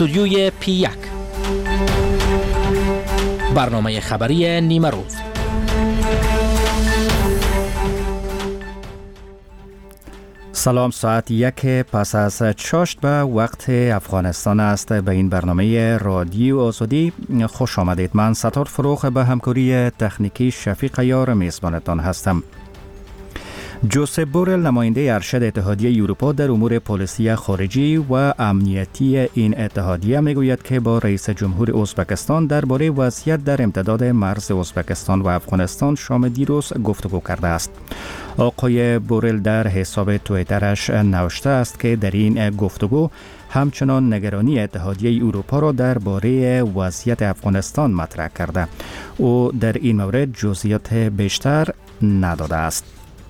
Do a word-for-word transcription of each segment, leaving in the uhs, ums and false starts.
استودیوی پی یک، برنامه خبری نیمه روز. سلام، ساعت یک پس از چاشت به وقت افغانستان است. به این برنامه رادیو آزادی خوش آمدید. من ستار فروخ به همکاری تکنیکی شفیق یار میزبانتان هستم. جوزپ بورل، نماینده ارشد اتحادیه اروپا در امور پالیسی خارجی و امنیتی این اتحادیه، میگوید که با رئیس جمهور ازبکستان درباره وضعیت در امتداد مرز ازبکستان و افغانستان شام دیروز گفتگو کرده است. آقای بورل در حساب توییترش نوشته است که در این گفتگو همچنان نگرانی اتحادیه اروپا را درباره وضعیت افغانستان مطرح کرده. او در این مورد جزئیات بیشتر نداده است.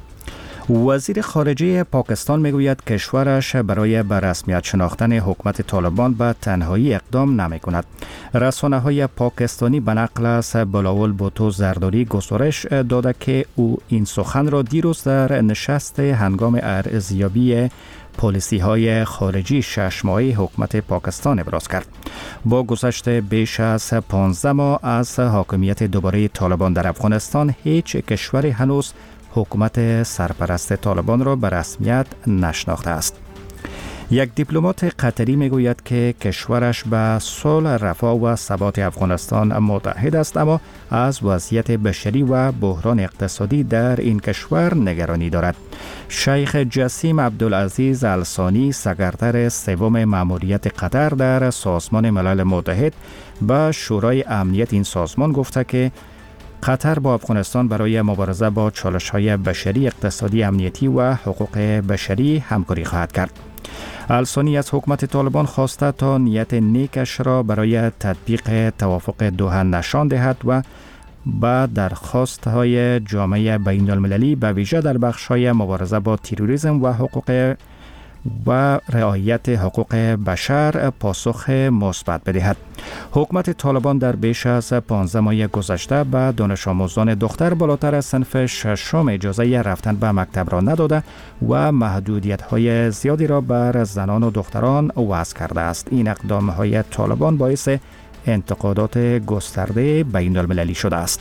وزیر خارجه پاکستان میگوید کشورش برای به رسمیت شناختن حکومت طالبان به تنهایی اقدام نمی کند. رسانه های پاکستانی به نقل از بلاول بوتو زرداری گزارش داده که او این سخن را دیروز در نشست هنگام ارزیابی پالیسی های خارجی شش ماهه حکومت پاکستان ابراز کرد. با گذشت بیش از پانزده ماه از حاکمیت دوباره طالبان در افغانستان، هیچ کشوری هنوز حکومت سرپرست طالبان را به رسمیت نشناخته است. یک دیپلمات قطری میگوید که کشورش به صلح، رفاه و ثبات افغانستان متحد است، اما از وضعیت بشری و بحران اقتصادی در این کشور نگرانی دارد. شیخ جسیم عبدالعزیز الثانی، سکرتر سوم مأموریت قطر در سازمان ملل متحد، به شورای امنیت این سازمان گفته که قطر با افغانستان برای مبارزه با چالش‌های بشری، اقتصادی، امنیتی و حقوق بشری همکاری خواهد کرد. الثانی از حکومت طالبان خواسته تا نیت نیکش را برای تطبیق توافق دوحه نشان دهد و با درخواست‌های جامعه بین‌المللی به ویژه در بخش‌های مبارزه با تروریسم و حقوق و رعایت حقوق بشر پاسخ مثبت بدهد. حکومت طالبان در بیش از پانزده ماه گذشته به دانش آموزان دختر بالاتر از صنف ششم اجازه رفتن به مکتب را نداده و محدودیت‌های زیادی را بر زنان و دختران وضع کرده است. این اقدام‌های طالبان باعث انتقادات گسترده بین‌المللی شده است.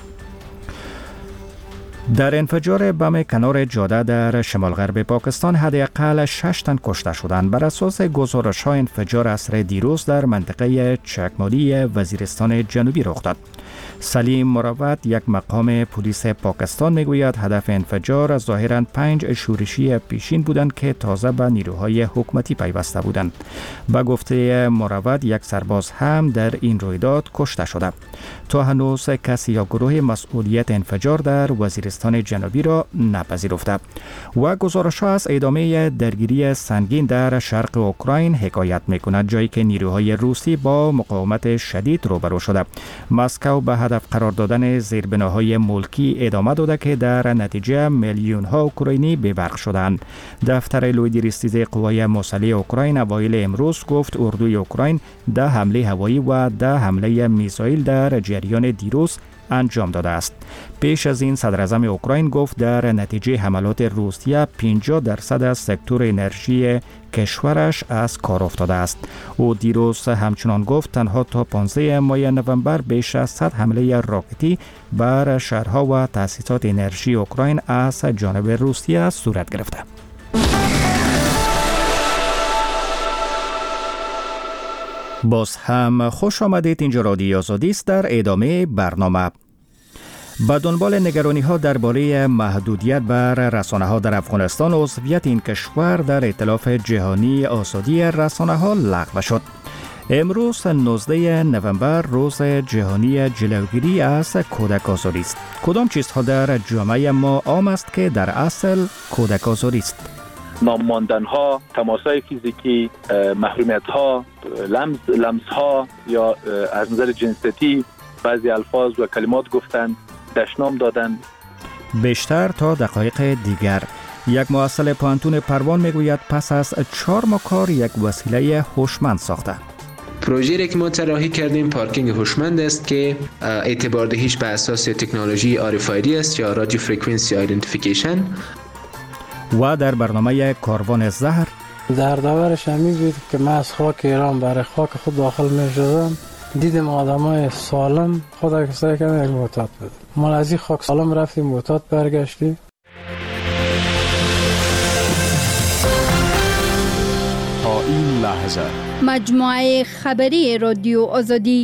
در انفجار بم کنار جاده در شمال غرب پاکستان حداقل شش تن کشته شدند. بر اساس گزارش‌ها انفجار عصر دیروز در منطقه چکمالی وزیرستان جنوبی رخ داد. سلیم مروت، یک مقام پلیس پاکستان، میگوید هدف انفجار ظاهراً پنج شورشی پیشین بودند که تازه به نیروهای حکومتی پیوسته بودند. به گفته مروت، یک سرباز هم در این رویداد کشته شده. تا هنوز کسی یا گروه مسئولیت انفجار در وزیرستان جنوبی را نپذیرفته و گزارش‌ها از ادامه درگیری سنگین در شرق اوکراین حکایت می‌کند، جایی که نیروهای روسی با مقاومت شدید روبرو شده. مسکو به هدف قرار دادن زیربناهای ملکی ادامه داده که در نتیجه میلیون‌ها اوکراینی بی‌برق شدند. دفتر لویدریستیز قوای مسلح اوکراین اوایل امروز گفت اردوی اوکراین ده حمله هوایی و ده حمله میزایل در جریان دیروز انجام داده است. پیش از این صدر اعظم اوکراین گفت در نتیجه حملات روسیه پنجاه درصد از سکتور انرژی کشورش از کار افتاده است. او دیروز همچنان گفت تنها تا پانزده ماه نوامبر بیش از صد حمله راکتی بر شهرها و تأسیسات انرژی اوکراین از جانب روسیه صورت گرفته. باز هم خوش آمدید. اینجا رادیو آزادی است. در ادامه برنامه به دنبال نگرانی ها درباره محدودیت بر رسانه ها در افغانستان، عضویت این کشور در ائتلاف جهانی آزادی رسانه ها لغو شد. امروز نوزده نوامبر روز جهانی جلوگیری از کودک آزاری است. کدام چیزها در جامعه ما عام است که در اصل کودک آزاری است؟ نام ماندن ها، تماسای فیزیکی، محرومیت ها، لمس لمس ها یا از نظر جنسیتی بعضی الفاظ و کلمات گفتن، دشنام دادن. بیشتر تا دقایق دیگر. یک محصل پانتون پروان میگوید پس از چهار ماه کار یک وسیله هوشمند ساخته. پروژه‌ای که ما طراحی کردیم پارکینگ هوشمند است که اعتبار دهیش به اساس تکنولوژی آر اف آی دی است یا رادیو فرکانسی آیدنتیفیکیشن. و در برنامه کاروان زهر دردآورش همین بود که من از خاک ایران برای خاک خود داخل می شدم، دیدم آدمای سالم خدا کسایی که یک معتاد بود. ما از این خاک سالم رفتیم معتاد برگشتیم. تا این لحظه مجموعه خبری رادیو آزادی.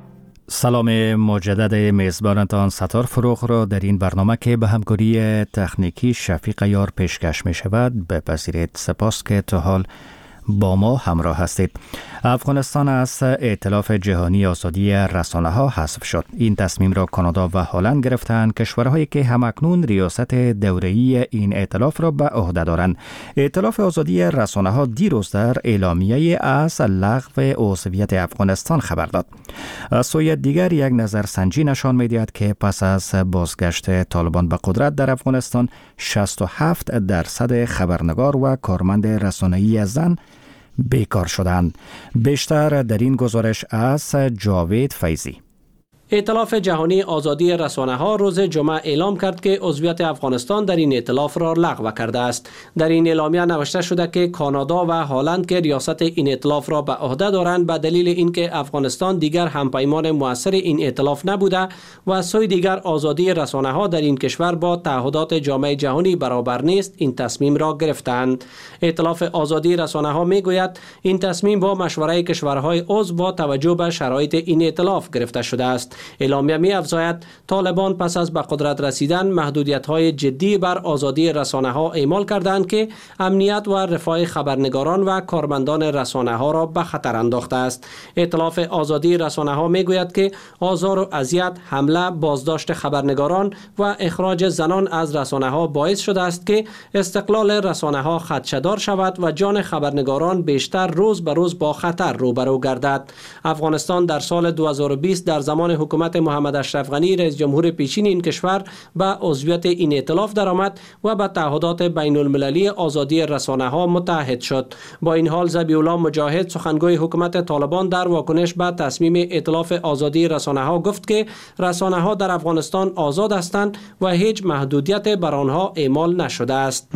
سلام مجدد میزبانتان ستار فروغ را در این برنامه که به همکاری تکنیکی شفیق یار پیشکش می شود بپذیرید. سپاس که تا حال با ما همراه هستید. افغانستان از ائتلاف جهانی آزادی رسانه ها حذف شد. این تصمیم را کانادا و هلند گرفتند، کشورهایی که همکنون ریاست دوره‌ای این ائتلاف را به عهده دارند. ائتلاف آزادی رسانه ها دیروز در اعلامیه از لغو عضویت افغانستان خبر داد. از سوی دیگر یک نظرسنجی نشان می‌دهد که پس از بازگشت طالبان به قدرت در افغانستان شصت و هفت درصد خبرنگار و کارمند رسانه‌ای زن بیکار شدند. بیشتر در این گزارش از جاوید فیضی. ائتلاف جهانی آزادی رسانه‌ها روز جمعه اعلام کرد که عضویت افغانستان در این ائتلاف را لغو کرده است. در این اعلامیه نوشته شده که کانادا و هلند که ریاست این ائتلاف را به عهده دارند به دلیل اینکه افغانستان دیگر همپیمان مؤثر این ائتلاف نبوده و از سوی دیگر آزادی رسانه‌ها در این کشور با تعهدات جامعه جهانی برابر نیست، این تصمیم را گرفتند. ائتلاف آزادی رسانه‌ها میگوید این تصمیم با مشوره کشورهای عضو با توجه به شرایط این ائتلاف گرفته شده است. اعلامیه می افزاید طالبان پس از به قدرت رسیدن محدودیت‌های جدی بر آزادی رسانه‌ها اعمال کردند که امنیت و رفاه خبرنگاران و کارمندان رسانه‌ها را به خطر انداخته است. ائتلاف آزادی رسانه‌ها میگوید که آزار و اذیت، حمله، بازداشت خبرنگاران و اخراج زنان از رسانه‌ها باعث شده است که استقلال رسانه‌ها خدشه‌دار شود و جان خبرنگاران بیشتر روز به روز با خطر روبرو گردد. افغانستان در سال دو هزار و بیست در زمان حکومت محمد اشرف غنی رئیس جمهور پیشین این کشور به عضویت این ائتلاف درآمد و به تعهدات بین المللی آزادی رسانه‌ها متحد شد. با این حال ذبیح الله مجاهد سخنگوی حکومت طالبان در واکنش به تصمیم ائتلاف آزادی رسانه‌ها گفت که رسانه‌ها در افغانستان آزاد هستند و هیچ محدودیت بر آنها اعمال نشده است.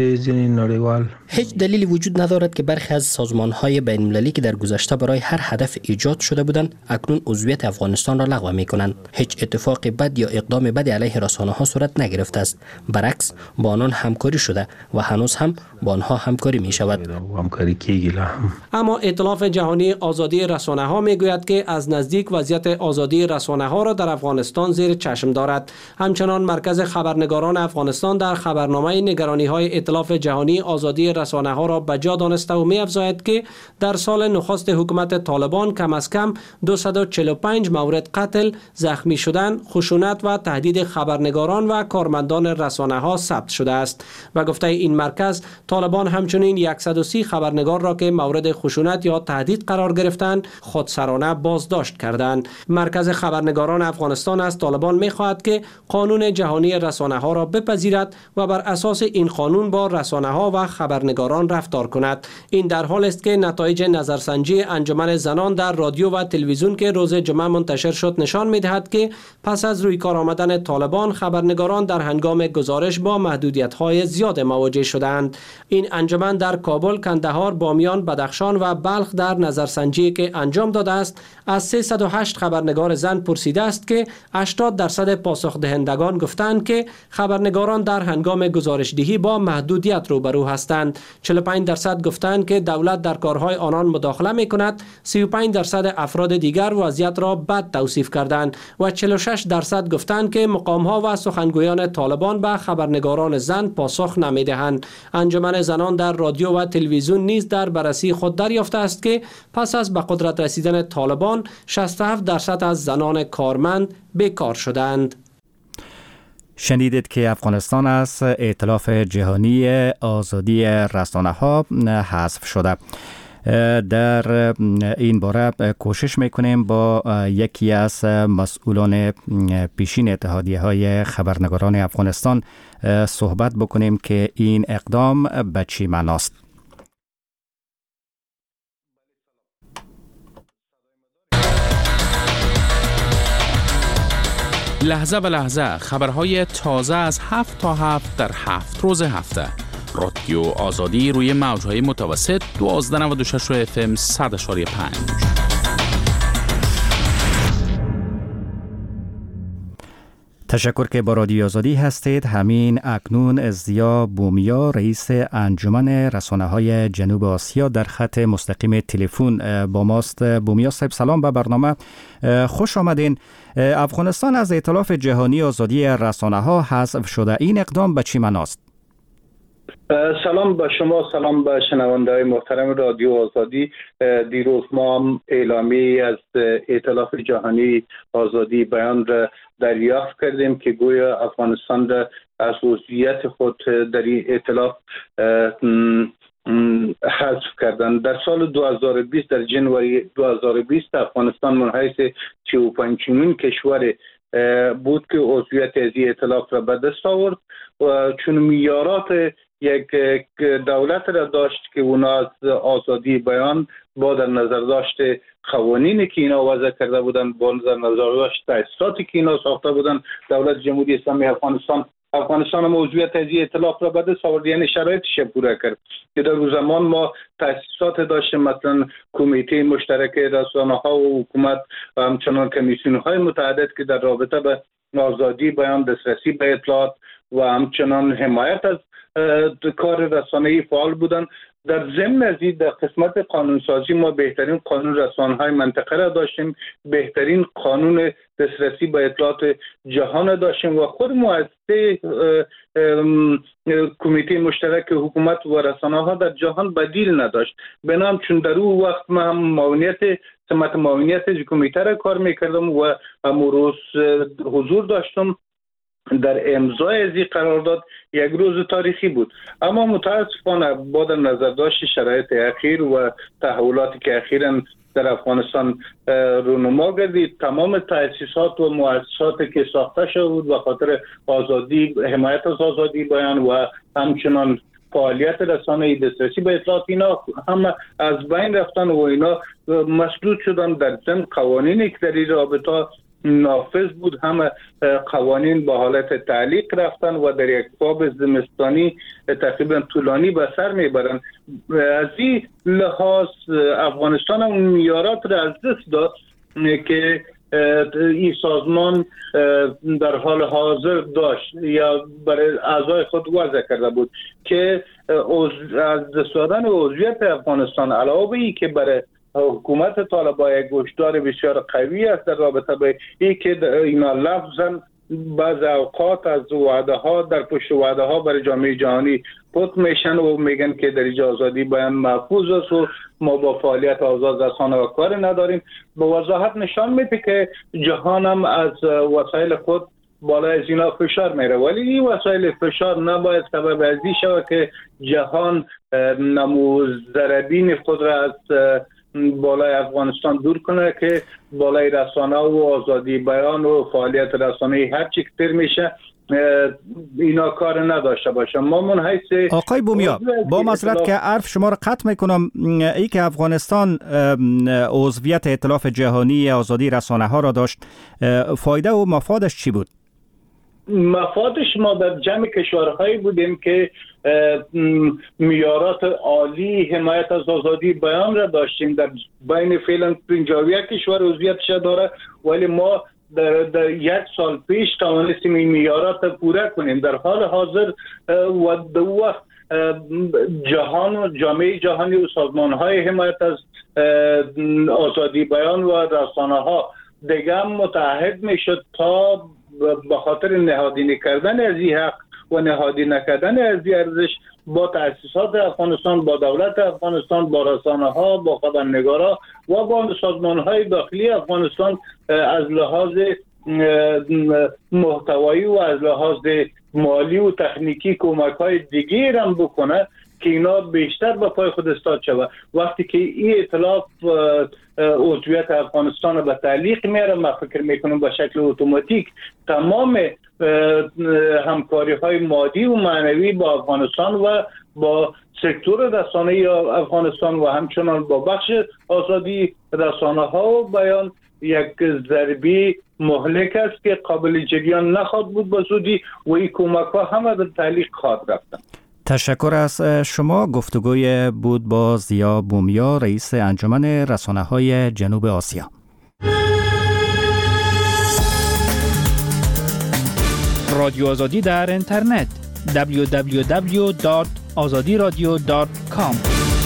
هیچ دلیلی وجود ندارد که برخی از سازمان‌های بین المللی که در گذشته برای هر هدف ایجاد شده بودند اکنون عضویت افغانستان را لغو می‌کنند. هیچ اتفاق بد یا اقدام بد علیه رسانه‌ها صورت نگرفته است. برعکس با آنان همکاری شده و هنوز هم با آنها همکاری می‌شود. اما ائتلاف جهانی آزادی رسانه‌ها میگوید که از نزدیک وضعیت آزادی رسانه‌ها را در افغانستان زیر چشم دارد. همچنان مرکز خبرنگاران افغانستان در خبرنامه نگرانی‌های ائتلاف جهانی آزادی رسانه‌ها را به جا دانسته و می‌افزاید که در سال نخست حکومت طالبان کم از کم دویست و چهل و پنج مورد قتل، زخمی شدن، خشونت و تهدید خبرنگاران و کارمندان رسانه‌ها ثبت شده است. و گفته این مرکز طالبان همچنین صد و سی خبرنگار را که مورد خشونت یا تهدید قرار گرفتند خودسرانه بازداشت کردند. مرکز خبرنگاران افغانستان از طالبان می‌خواهد که قانون جهانی رسانه‌ها را بپذیرد و بر اساس این قانون با رسانه‌ها و خبرنگاران رفتار کند. این در حال است که نتایج نظرسنجی انجمن زنان در رادیو و تلویزیون که روز جمعه منتشر شد نشان می‌دهد که پس از روی کار آمدن طالبان خبرنگاران در هنگام گزارش با محدودیت‌های زیاد مواجه شدند. این انجمن در کابل، کندهار، بامیان، بدخشان و بلخ در نظرسنجی که انجام داده است از سیصد و هشت خبرنگار زن پرسیده است که هشتاد درصد پاسخ دهندگان گفتند که خبرنگاران در هنگام گزارش‌دهی با محدودیت روبرو هستند. چهل و پنج درصد گفتند که دولت در کارهای آنان مداخله می‌کند. سی و پنج درصد افراد دیگر وضعیت را بد توصیف کردند و چهل و شش درصد گفتند که مقام‌ها و سخنگویان طالبان به خبرنگاران زن پاسخ نمی‌دهند. انجمن زنان در رادیو و تلویزیون نیز در بررسی خود دریافته است که پس از به قدرت رسیدن طالبان شصت و هفت درصد از زنان کارمند بیکار شدند. شنیدید که افغانستان از ائتلاف جهانی آزادی رسانه‌ها حذف شده. در این باره کوشش میکنیم با یکی از مسئولان پیشین اتحادیه های خبرنگاران افغانستان صحبت بکنیم که این اقدام به چی معناست. لحظه به لحظه خبرهای تازه از هفت تا هفت در هفت روز هفته. رادیو آزادی روی موجهای متوسط دوازده نود و شش اف ام صد و پنج. تشکر که با رادیو آزادی هستید. همین اکنون ازدیا بومیا رئیس انجمن رسانه‌های جنوب آسیا در خط مستقیم تلفن با ماست. بومیا صاحب سلام به برنامه، خوش آمدین. افغانستان از ائتلاف جهانی آزادی رسانه‌ها حذف شده، این اقدام به چی معناست؟ سلام به شما، سلام به شنونده‌های محترم رادیو آزادی. دیروز ما هم اعلامیه از ائتلاف جهانی آزادی بیان را دریافت کردیم که گویا افغانستان را از عضویت خود در این ائتلاف حذف کردن. در سال دو هزار و بیست در جنوری دو هزار و بیست افغانستان منحیث سی و پنجمین کشور بود که عضویت از این ائتلاف را به دست آورد و چون معیارات یک دولت را داشت که اونا از آزادی بیان با در نظر داشت قوانینی که اینا وضع کرده بودن، با در نظر داشت تأسیساتی که اینا ساخته بودن، دولت جمهوری اسلامی افغانستان افغانستان موضوعیت از ائتلاف را به دست آورد، یعنی شرایطش پورا کرد که در اون زمان ما تأسیسات داشتیم، مثلا کمیته مشترک رسانه‌ها و حکومت و همچنان کمیسیون‌های متعدد که در رابطه به آزادی بیان، دسترسی به اطلاعات و همچنان حمایت از کار رسانه‌ای فعال بودن. در ضمن از این در قسمت قانونسازی ما بهترین قانون رسانه‌های منطقه را داشتیم، بهترین قانون دسترسی به اطلاعات جهان داشتیم و خود مؤسسه کمیته مشترک حکومت و رسانه‌ها در جهان بدیل نداشت. بنام چون در اون وقت ما هم معاونیت سمت معاونیت از کمیته را کار میکردم و امروز حضور داشتم در امضای از این قرارداد. یک روز تاریخی بود، اما متاسفانه با در نظر داشت شرایط اخیر و تحولاتی که اخیراً در افغانستان رونما گردید، تمام تأسیسات و مؤسساتی که ساخته شده بود و خاطر آزادی، حمایت از آزادی بیان و همچنان فعالیت رسانه‌ای، دسترسی به اطلاعات، اینا هم از بین رفتن و اینا مسدود شدن. در ضمن قوانینی که در این رابطه نافذ بود هم قوانین با حالت تعلیق رفتن و در یک خواب زمستانی تقریبا طولانی به سر میبرن. از این لحاظ افغانستان هم معیارات را از دست داد که این سازمان در حال حاضر داشت یا برای اعضای خود وضع کرده بود که از دست دادن عضویت افغانستان علاوه ای که برای حکومت طالبان یک گوشدار بسیار قوی است در رابطه به این که اینا لفظاً بعض اوقات از وعده ها در پشت وعده ها برای جامعه جهانی پت میشن و میگن که در اینجا آزادی بیان محفوظ است و ما با فعالیت آزاد رسانه و کار نداریم. به وضاحت نشان میده که جهان هم از وسایل خود بالای از اینا فشار میره، ولی این وسایل فشار نباید سبب از این شود که جهان نمو ضربین خود را از بالای افغانستان دور کنه که بالای رسانه و آزادی بیان و فعالیت رسانه‌ای هر چی کتر میشه اینا کار نداشته باشه. ما منحیث آقای بومیا با معذرت که حرف شما را قطع میکنم، ای که افغانستان عضویت ائتلاف جهانی آزادی رسانه‌ها را داشت، فایده و مفادش چی بود؟ مفادش ما در جمع کشورهایی بودیم که معیارات عالی حمایت از آزادی بیان را داشتیم. در بین فعلا پنجاه و یک کشور عضویتش داره، ولی ما در, در یک سال پیش توانستیم این معیارات پوره کنیم. در حال حاضر و در وقت جهان و جامعه جهانی و سازمان‌های حمایت از آزادی بیان و رسانه‌ها دیگه متحد میشد تا به خاطر نهادینه کردن از این حق و نهادی نکردن از این ارزش با تأسیسات افغانستان، با دولت افغانستان، با رسانه‌ها، با خبرنگارا و با سازمان‌های داخلی افغانستان از لحاظ محتوایی و از لحاظ مالی و تکنیکی کمک‌های دیگه هم بکنه که اینا بیشتر به پای خود استاد شود. وقتی که این ائتلاف عضویت افغانستان به تعلیق میاره، من فکر میکنم به شکل اتوماتیک تمام همکاری های مادی و معنوی با افغانستان و با سکتور رسانه‌ای افغانستان و همچنان با بخش آزادی رسانه ها و بیان یک ضربی مهلک است که قابل جریان نخواهد بود به زودی و این کمک ها همه در تعلیق خواهد رفتن. تشکر از شما. گفتگوی بود با ضیا بومیا، رئیس انجمن رسانه‌های جنوب آسیا. رادیو آزادی در اینترنت دبلیو دبلیو دبلیو دات آزادی رادیو دات کام.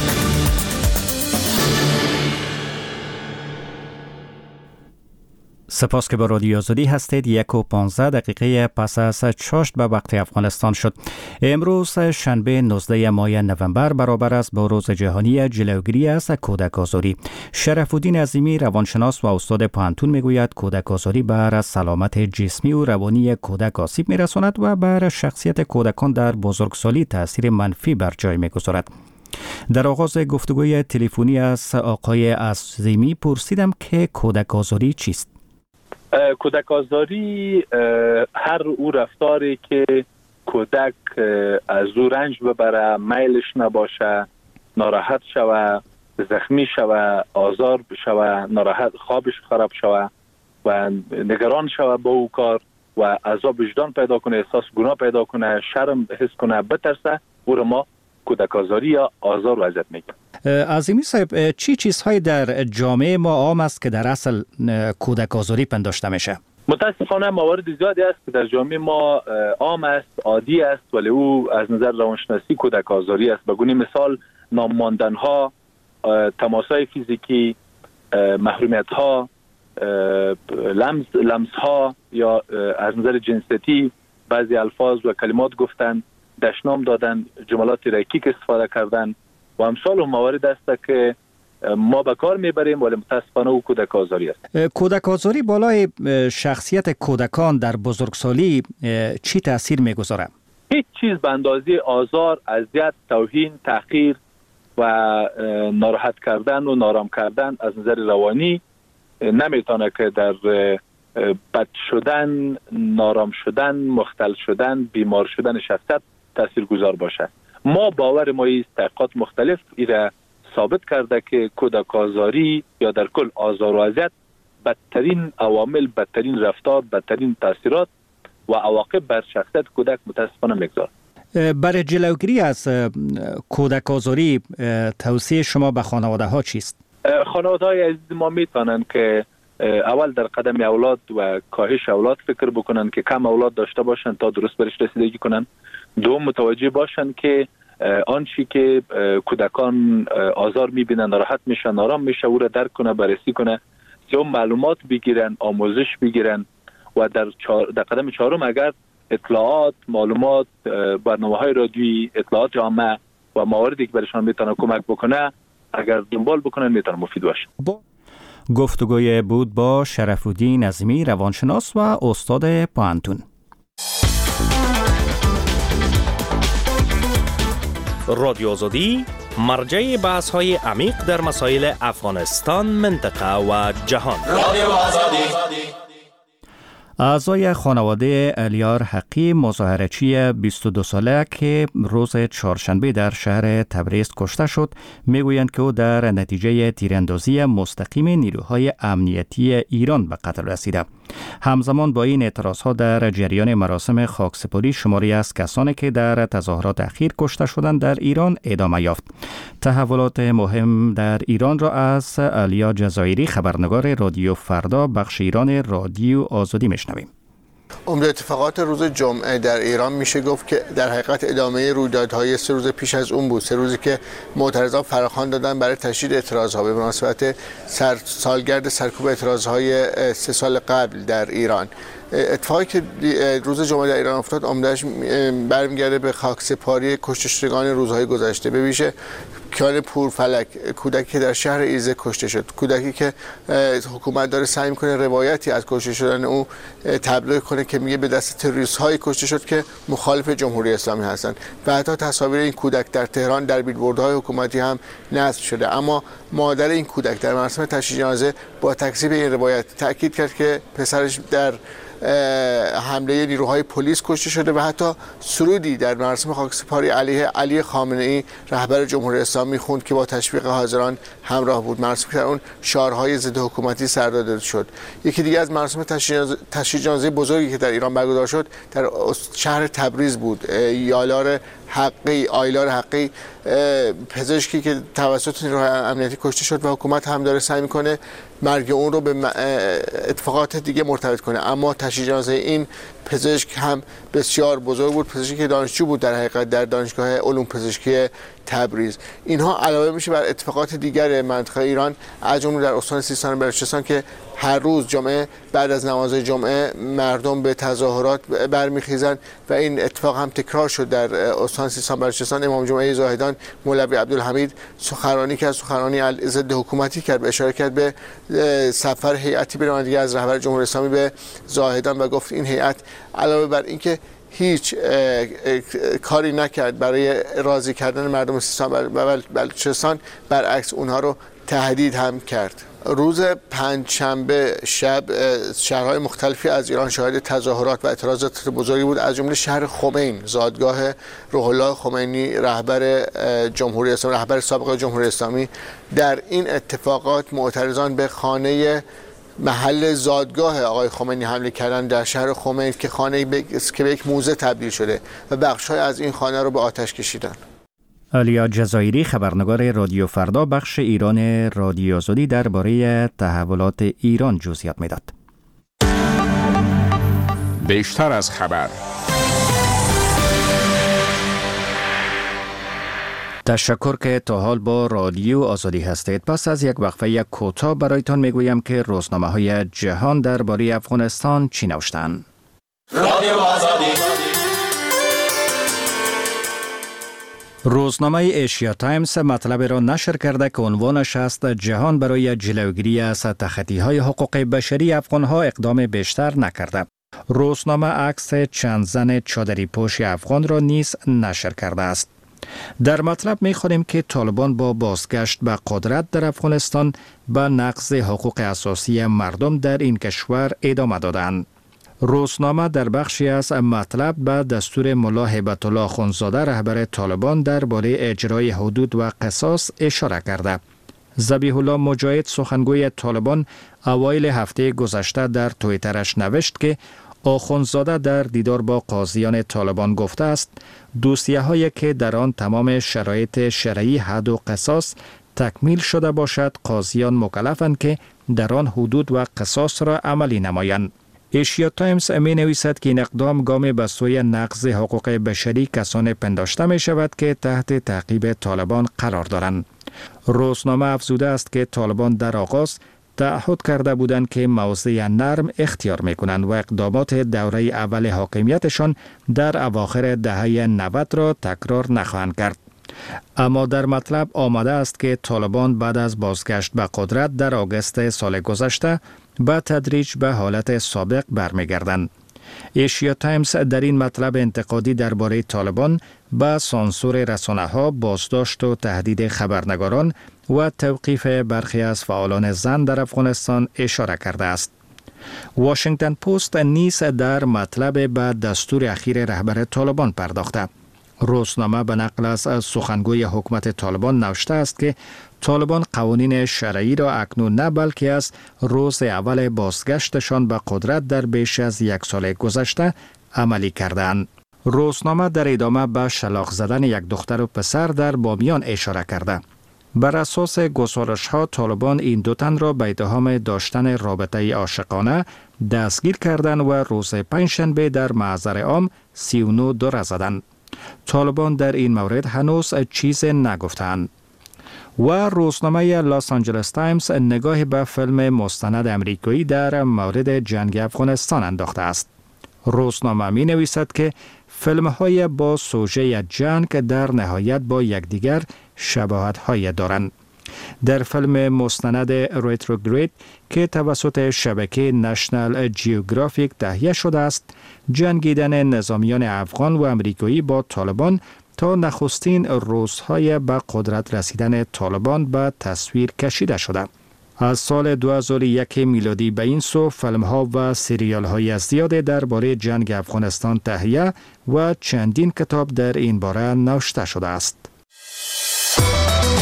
سپاس که با رادیو آزادی هستید. یک و پانزده دقیقه پس از چاشت به وقت افغانستان شد. امروز شنبه نوزده ماه نوامبر برابر است با روز جهانی جلوگیری از کودک آزاری. شرف الدین عظیمی، روانشناس و استاد پانتون، میگوید کودک آزاری بر سلامت جسمی و روانی کودک آسیب میرساند و بر شخصیت کودکان در بزرگسالی تاثیر منفی بر جای میگذارد. در آغاز گفتگوی تلفنی از آقای عظیمی پرسیدم که کودک آزاری چیست؟ کودک آزاری هر او رفتاری که کودک از او رنج ببره، میلش نباشه، ناراحت شوه، زخمی شوه، آزار شوه، ناراحت خوابش خراب شوه و نگران شوه با او کار و عذاب وجدان پیدا کنه، احساس گناه پیدا کنه، شرم حس کنه، بترسه، او را ما کودک آزاری یا آزار و اذیت میگیم. عظیمی صاحب، چی چیزهایی در جامعه ما عام است که در اصل کودک آزاری پنداشته میشه؟ متاسفانه موارد زیادی است که در جامعه ما عام است، عادی است، ولی او از نظر روانشناسی کودک آزاری است. بگونی مثال نام ماندن ها، تماسای فیزیکی، محرومیت ها، لمس لمس ها یا از نظر جنسیتی بعضی الفاظ و کلمات گفتن، دشنام دادن، جملات رکیک استفاده کردن و امثال موارد است که ما به کار میبریم ولی متاسفانه او کودک آزاری است. کودک آزاری بالای شخصیت کودکان در بزرگسالی چی تاثیر میگذاره؟ هیچ چیز به اندازه آزار، اذیت، توهین، تحقیر و ناراحت کردن و نارام کردن از نظر روانی نمیتونه که در بد شدن، نارام شدن، مختل شدن، بیمار شدن شخصیت تاثیرگذار باشه. ما باور ما است، تحقیقات مختلف ایره ثابت کرده که کودک آزاری یا در کل آزار و اذیت بدترین عوامل، بدترین رفتار، بدترین تاثیرات و عواقب بر شخصیت کودک متاسفانه میگذارد. برای جلوگیری از کودک آزاری توصیه شما به خانواده ها چیست؟ خانواده های عزیز ما میتونن که اول در قدم اولاد و کاهش اولاد فکر بکنن که کم اولاد داشته باشن تا درست برش رسیدگی کنن. دوم متوجه باشن که آنچه که کودکان آزار میبینن، ناراحت میشن، نارام میشه، او را درک کنه، بررسی کنه. سوم معلومات بگیرن، آموزش بگیرن و در, چار... در قدم چهارم اگر اطلاعات، معلومات، برنامه‌های رادیویی، اطلاعات عامه و مواردی که برشان میتونه کمک بکنه اگر دنبال بکنن میتونه مفید باشه. گفتگوی بود با شرف الدین عظیمی، روانشناس و استاد پانتون. رادیو آزادی مرجع بحث های عمیق در مسائل افغانستان، منطقه و جهان. رادیو آزادی. اعضای خانواده الیار حقی، مظاهره‌چی بیست و دو ساله که روز چهارشنبه در شهر تبریز کشته شد، میگویند که او در نتیجه تیراندازی مستقیم نیروهای امنیتی ایران به قتل رسیده. همزمان با این اعتراضها در جریان مراسم خاکسپاری شماری از کسانی که در تظاهرات اخیر کشته شدند در ایران ادامه یافت. تحولات مهم در ایران را از علیا جزایری، خبرنگار رادیو فردا بخش ایران رادیو آزادی میشنویم. عمده اتفاقات روز جمعه در ایران میشه گفت که در حقیقت ادامه رویدادهای سه روز پیش از اون بود. سه روزی که معترضان فراخوان دادن برای تشدید اعتراضها به مناسبت سر سالگرد سرکوب اعتراضهای سه سال قبل در ایران. اتفاقی که روز جمعه در ایران افتاد عمده‌اش برمیگرده به خاکسپاری کشته شدگان روزهای گذشته، به ویژه کیان پورفلک، کودکی که در شهر ایزه کشته شد، کودکی که حکومت داره سعی می‌کنه روایتی از کشته شدن او تبلیغ کنه که میگه به دست تروریست‌های کشته شد که مخالف جمهوری اسلامی هستند و حتی تصاویر این کودک در تهران در بیلبوردهای حکومتی هم نصب شده. اما مادر این کودک در مراسم تشییع جنازه با تکذیب این روایت تاکید کرد که پسرش در حمله نیروهای پلیس کشته شده و حتی سرودی در مراسم خاکسپاری علیه علی خامنه‌ای رهبر جمهوری اسلامی اسلامی خوند که با تشویق حاضران همراه بود. مراسمی که در اون شعارهای ضد حکومتی سر داده شد. یکی دیگه از مراسم تشییع جنازه بزرگی که در ایران برگزار شد در شهر تبریز بود. یالار حقی آیلار حقی پزشکی که توسط نیروهای امنیتی کشته شد و حکومت هم داره سعی میکنه مرگ اون رو به اتفاقات دیگه مرتبط کنه، اما تشییع جنازه این پزشک هم بسیار بزرگ بود. پزشکی که دانشجو بود در حقیقت در دانشگاه علوم پزشکی تبریز. اینها علاوه میشه بر اتفاقات دیگر منطقه ایران از جمله در استان سیستان و بلوچستان که هر روز جمعه بعد از نماز جمعه مردم به تظاهرات برمیخیزند و این اتفاق هم تکرار شد در استان سیستان و بلوچستان. امام جمعه زاهدان مولوی عبدالحمید سخنرانی کرد، سخنرانی ضد حکومتی کرد، اشاره کرد به سفر هیئتی به رانندگی از رهبر جمهوری اسلامی به زاهدان و گفت این هیئت علاوه بر اینکه هیچ کاری نکرد برای راضی کردن مردم سیستان و بلوچستان، برعکس اونها رو تهدید هم کرد. روز پنجشنبه شب شهرهای مختلفی از ایران شاهد تظاهرات و اعتراضات بزرگی بود، از جمله شهر خمین، زادگاه روح الله خمینی رهبر جمهوری اسلامی، رهبر سابق جمهوری اسلامی. در این اتفاقات معترضان به خانه محل زادگاه آقای خمینی حمله کردن در شهر خمین که خانه‌ای که به یک موزه تبدیل شده و بخش‌های از این خانه رو به آتش کشیدن. علیا جزایری، خبرنگار رادیو فردا، بخش ایران رادیو آزادی، درباره تحولات ایران جزئیات میداد. بیشتر از خبر. تشکر که تا حال با رادیو آزادی هستید. پس از یک وقفه کوتاه برایتان میگویم که روزنامه‌های جهان درباره افغانستان چی نوشتند. رادیو آزادی. روزنامه ایشیا تایمز مطلب را نشر کرده که عنوانش است جهان برای جلوگیری از تخطی‌های حقوق بشری افغان‌ها اقدام بیشتر نکرده. روزنامه عکس چند زن چادری پوش افغان را نیز نشر کرده است. در مطلب می‌خوانیم که طالبان با بازگشت به قدرت در افغانستان به نقض حقوق اساسی مردم در این کشور ادامه دادند. روزنامه در بخشی از مطلب به دستور ملا هیبت الله اخندزاده رهبر طالبان درباره اجرای حدود و قصاص اشاره کرده. ذبیح الله مجاهد سخنگوی طالبان اوایل هفته گذشته در توییترش نوشت که اخندزاده در دیدار با قاضیان طالبان گفته است دوسیه هایی که در آن تمام شرایط شرعی حد و قصاص تکمیل شده باشد قاضیان مکلفند که در آن حدود و قصاص را عملی نمایند. ایشیا تایمز می نویسد که این اقدام گام به سوی نقض حقوق بشری کسان پنداشته می شود که تحت تعقیب طالبان قرار دارند. روزنامه افزوده است که طالبان در آغاز تعهد کرده بودند که موضع نرم اختیار می کنند و اقدامات دوره اول حاکمیتشان در اواخر دهه نود را تکرار نخواهند کرد. اما در مطلب آمده است که طالبان بعد از بازگشت به قدرت در آگوست سال گذشته به تدریج به حالت سابق برمیگردند. ایشیا تایمز در این مطلب انتقادی درباره طالبان به سانسور رسانه‌ها، بازداشت و تهدید خبرنگاران و توقیف برخی از فعالان زن در افغانستان اشاره کرده است. واشنگتن پست نیز در مطلب به دستور اخیر رهبر طالبان پرداخته. روزنامه به نقل از سخنگوی حکومت طالبان نوشته است که طالبان قوانین شرعی را اکنون نه بلکه از روز اول بازگشتشان به قدرت در بیش از یک سال گذشته عملی کردند. روزنامه در ادامه به شلاق زدن یک دختر و پسر در بامیان اشاره کرده. بر اساس گزارش‌ها طالبان این دو تن را به اتهام داشتن رابطه عاشقانه دستگیر کردند و روز پنجشنبه در محضر عام سی و نه دره زدند. طالبان در این مورد هنوز چیز نگفتند. و روزنامه لاس آنجلس تایمز نگاه به فیلم مستند امریکایی در مورد جنگ افغانستان انداخته است. روزنامه می نویسد که فیلم های با سوژه جنگ در نهایت با یکدیگر شباهت های دارند. در فیلم مستند ریتروگرید که توسط شبکه نشنال جیوگرافیک تهیه شده است، جنگیدن نظامیان افغان و امریکایی با طالبان تا نخستین روزهای به قدرت رسیدن طالبان به تصویر کشیده شده. از سال دو هزار و یک میلادی به این سو فیلم ها و سریال های زیاده درباره جنگ افغانستان تهیه و چندین کتاب در این باره نوشته شده است.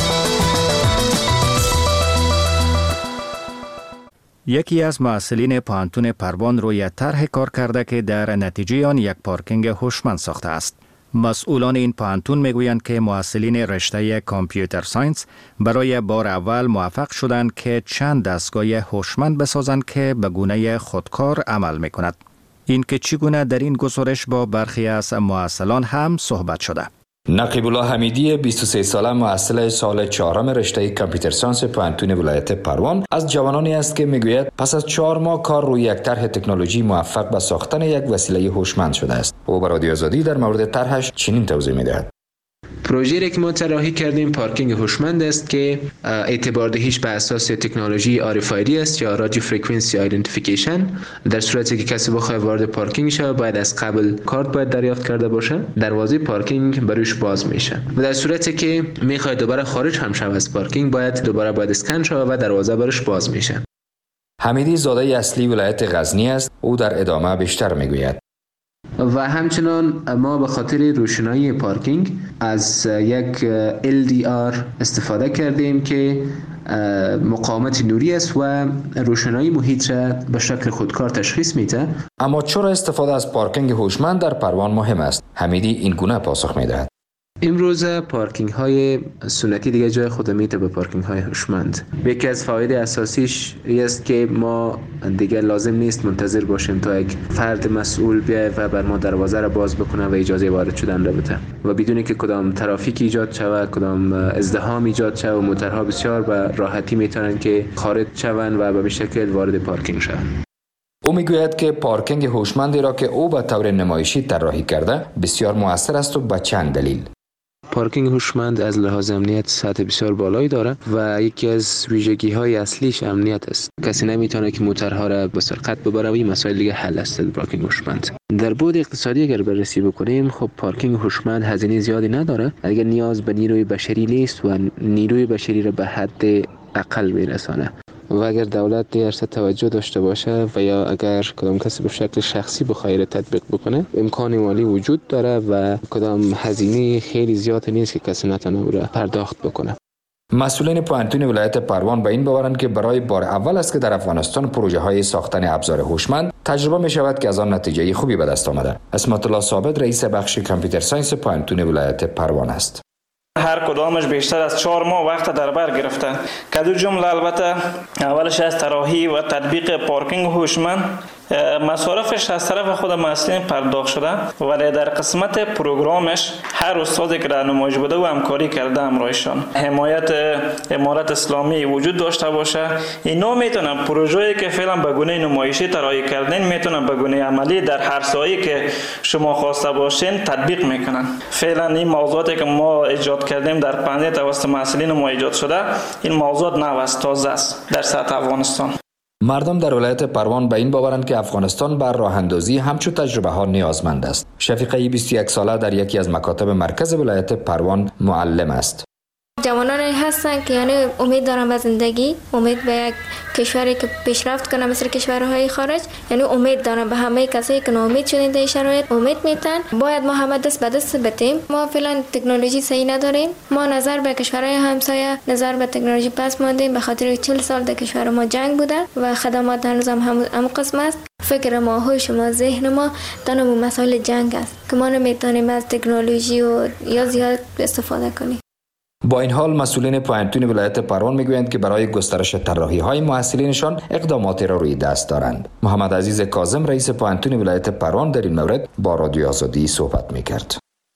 یکی از مسئولین پانتون پروان روی طرح کار کرده که در نتیجه آن یک پارکینگ هوشمند ساخته است. مسئولان این پانتون میگویند که مسئولین رشته کامپیوتر ساینس برای بار اول موفق شدند که چند دستگاه هوشمند بسازند که به گونه خودکار عمل میکند. این که چگونه در این گزارش با برخی از مسئولان هم صحبت شده. نقیب الله حمیدی بیست و سه ساله محصل سال چهارم رشته کامپیوتر ساینس پانتون ولایت پروان از جوانانی است که میگوید پس از چهار ماه کار روی یک طرح تکنولوژی موفق به ساختن یک وسیله هوشمند شده است. او به رادیو آزادی در مورد طرحش چنین توضیح میدهد. پروژه‌ای که ما طراحی کردیم پارکینگ هوشمند است که اعتبار دهیش به اساس تکنولوژی آر اف آی دی است یا رادیو فرکانسی آیدنتیفیکیشن. در صورتی که کسی بخواد وارد پارکینگ شه باید از قبل کارت باید دریافت کرده باشه. دروازه پارکینگ بروش باز میشه و در صورتی که میخواد دوباره خارج هم شه از پارکینگ باید دوباره باید اسکن شه و دروازه بروش باز میشه. حمیدی زاده اصلی ولایت غزنی است. او در ادامه بیشتر میگوید. و همچنان ما به خاطر روشنایی پارکینگ از یک ال دی آر استفاده کردیم که مقاومت نوری است و روشنایی محیط را به شکل خودکار تشخیص میده. اما چرا استفاده از پارکینگ هوشمند در پروان مهم است؟ حمیدی این گونه پاسخ میدهد. امروز پارکینگ های سنتی دیگه جای خود میده به پارکینگ های هوشمند. یکی از فواید اساسیش است که ما دیگه لازم نیست منتظر باشیم تا یک فرد مسئول بیاد و بر ما دروازه را باز بکنه و اجازه وارد شدن را بده و بدون که کدام ترافیک ایجاد شود، کدام ازدحام ایجاد شود و موتورها بسیار به راحتی میتونن که خارج شوند و به شکل وارد پارکینگ شوند. او میگوید که پارکینگ هوشمندی را که او به طور نمایشی طراحی کرده بسیار مؤثر است و به چند دلیل. پارکینگ هوشمند از لحاظ امنیت سطح بسیار بالایی داره و یکی از ویژگی های اصلیش امنیت است. کسی نمیتونه که موتورها را به سرعت ببره و این مسائل دیگه حل است. پارکینگ هوشمند در بعد اقتصادی اگر بررسی بکنیم خب پارکینگ هوشمند هزینه زیادی نداره. اگر نیاز به نیروی بشری نیست و نیروی بشری را به حد اقل میرسانه و اگر دولت درست توجه داشته باشه و یا اگر کدام کسی به شکل شخصی بخواد تطبیق بکنه امکان مالی وجود داره و کدام هزینه خیلی زیاد نیست که کسی نتونه او را پرداخت بکنه. مسئولین پانتون ولایت پروان به این باورند که برای بار اول است که در افغانستان پروژه های ساختن ابزار هوشمند تجربه می شود که از آن نتیجه خوبی به دست آمده. اسمت الله ثابت رئیس بخش کامپیوتر ساینس پانتون ولایت پروان است. هر کدامش بیشتر از چهار ماه وقت در بر گرفته. کدو جمله البته اولش از طراحی و تطبیق پارکینگ هوشمند مصارفش از طرف خود مسئولین پرداخت شده ولی در قسمت پروگرامش هر استادی که راهنمایی بوده و همکاری کرده همراهشان حمایت امارت اسلامی وجود داشته باشه. اینا میتونن پروژه‌ای که فعلا به گونه نمایشی طراحی کردن میتونن به گونه عملی در هر سایه‌ای که شما خواسته باشین تطبیق میکنن. فعلا این موضوعاتی که ما ایجاد کردیم در پنجه توسط مسئولین ما ایجاد شده این موضوعات نو است، تازه است در سطح افغانستان. مردم در ولایت پروان به این باورند که افغانستان بر راه اندازی همچون تجربه ها نیازمند است. شفیقه بیست و یک ساله در یکی از مکاتب مرکز ولایت پروان معلم است. جوانانی هستن که یعنی امید دارن به زندگی، امید به یک کشوری که پیشرفت کنه مثل کشورهای خارج، یعنی امید دارن به همه کسایی که ناامید شدن در شرایط امید میتن. باید ما همه دست به دست بدیم. ما فعلا تکنولوژی صحیح نداریم. ما نظر به کشورهای همسایه نظر به تکنولوژی پس ماندیم به خاطر چهل سال در کشور ما جنگ بوده و خدمات هنوز هم هم قسم است. فکر ما، هوش ما، ذهن ما تنها مسائل جنگ است که ما نمیتونیم از تکنولوژی و یا زیاد استفاده کنیم. با این حال مسئولین پانتون ولایت پروان میگویند که برای گسترش طراحی های محصلینشان اقداماتی را روی دست دارند. محمد عزیز کاظم رئیس پانتون ولایت پروان در این مورد با رادیو آزادی صحبت میکرد.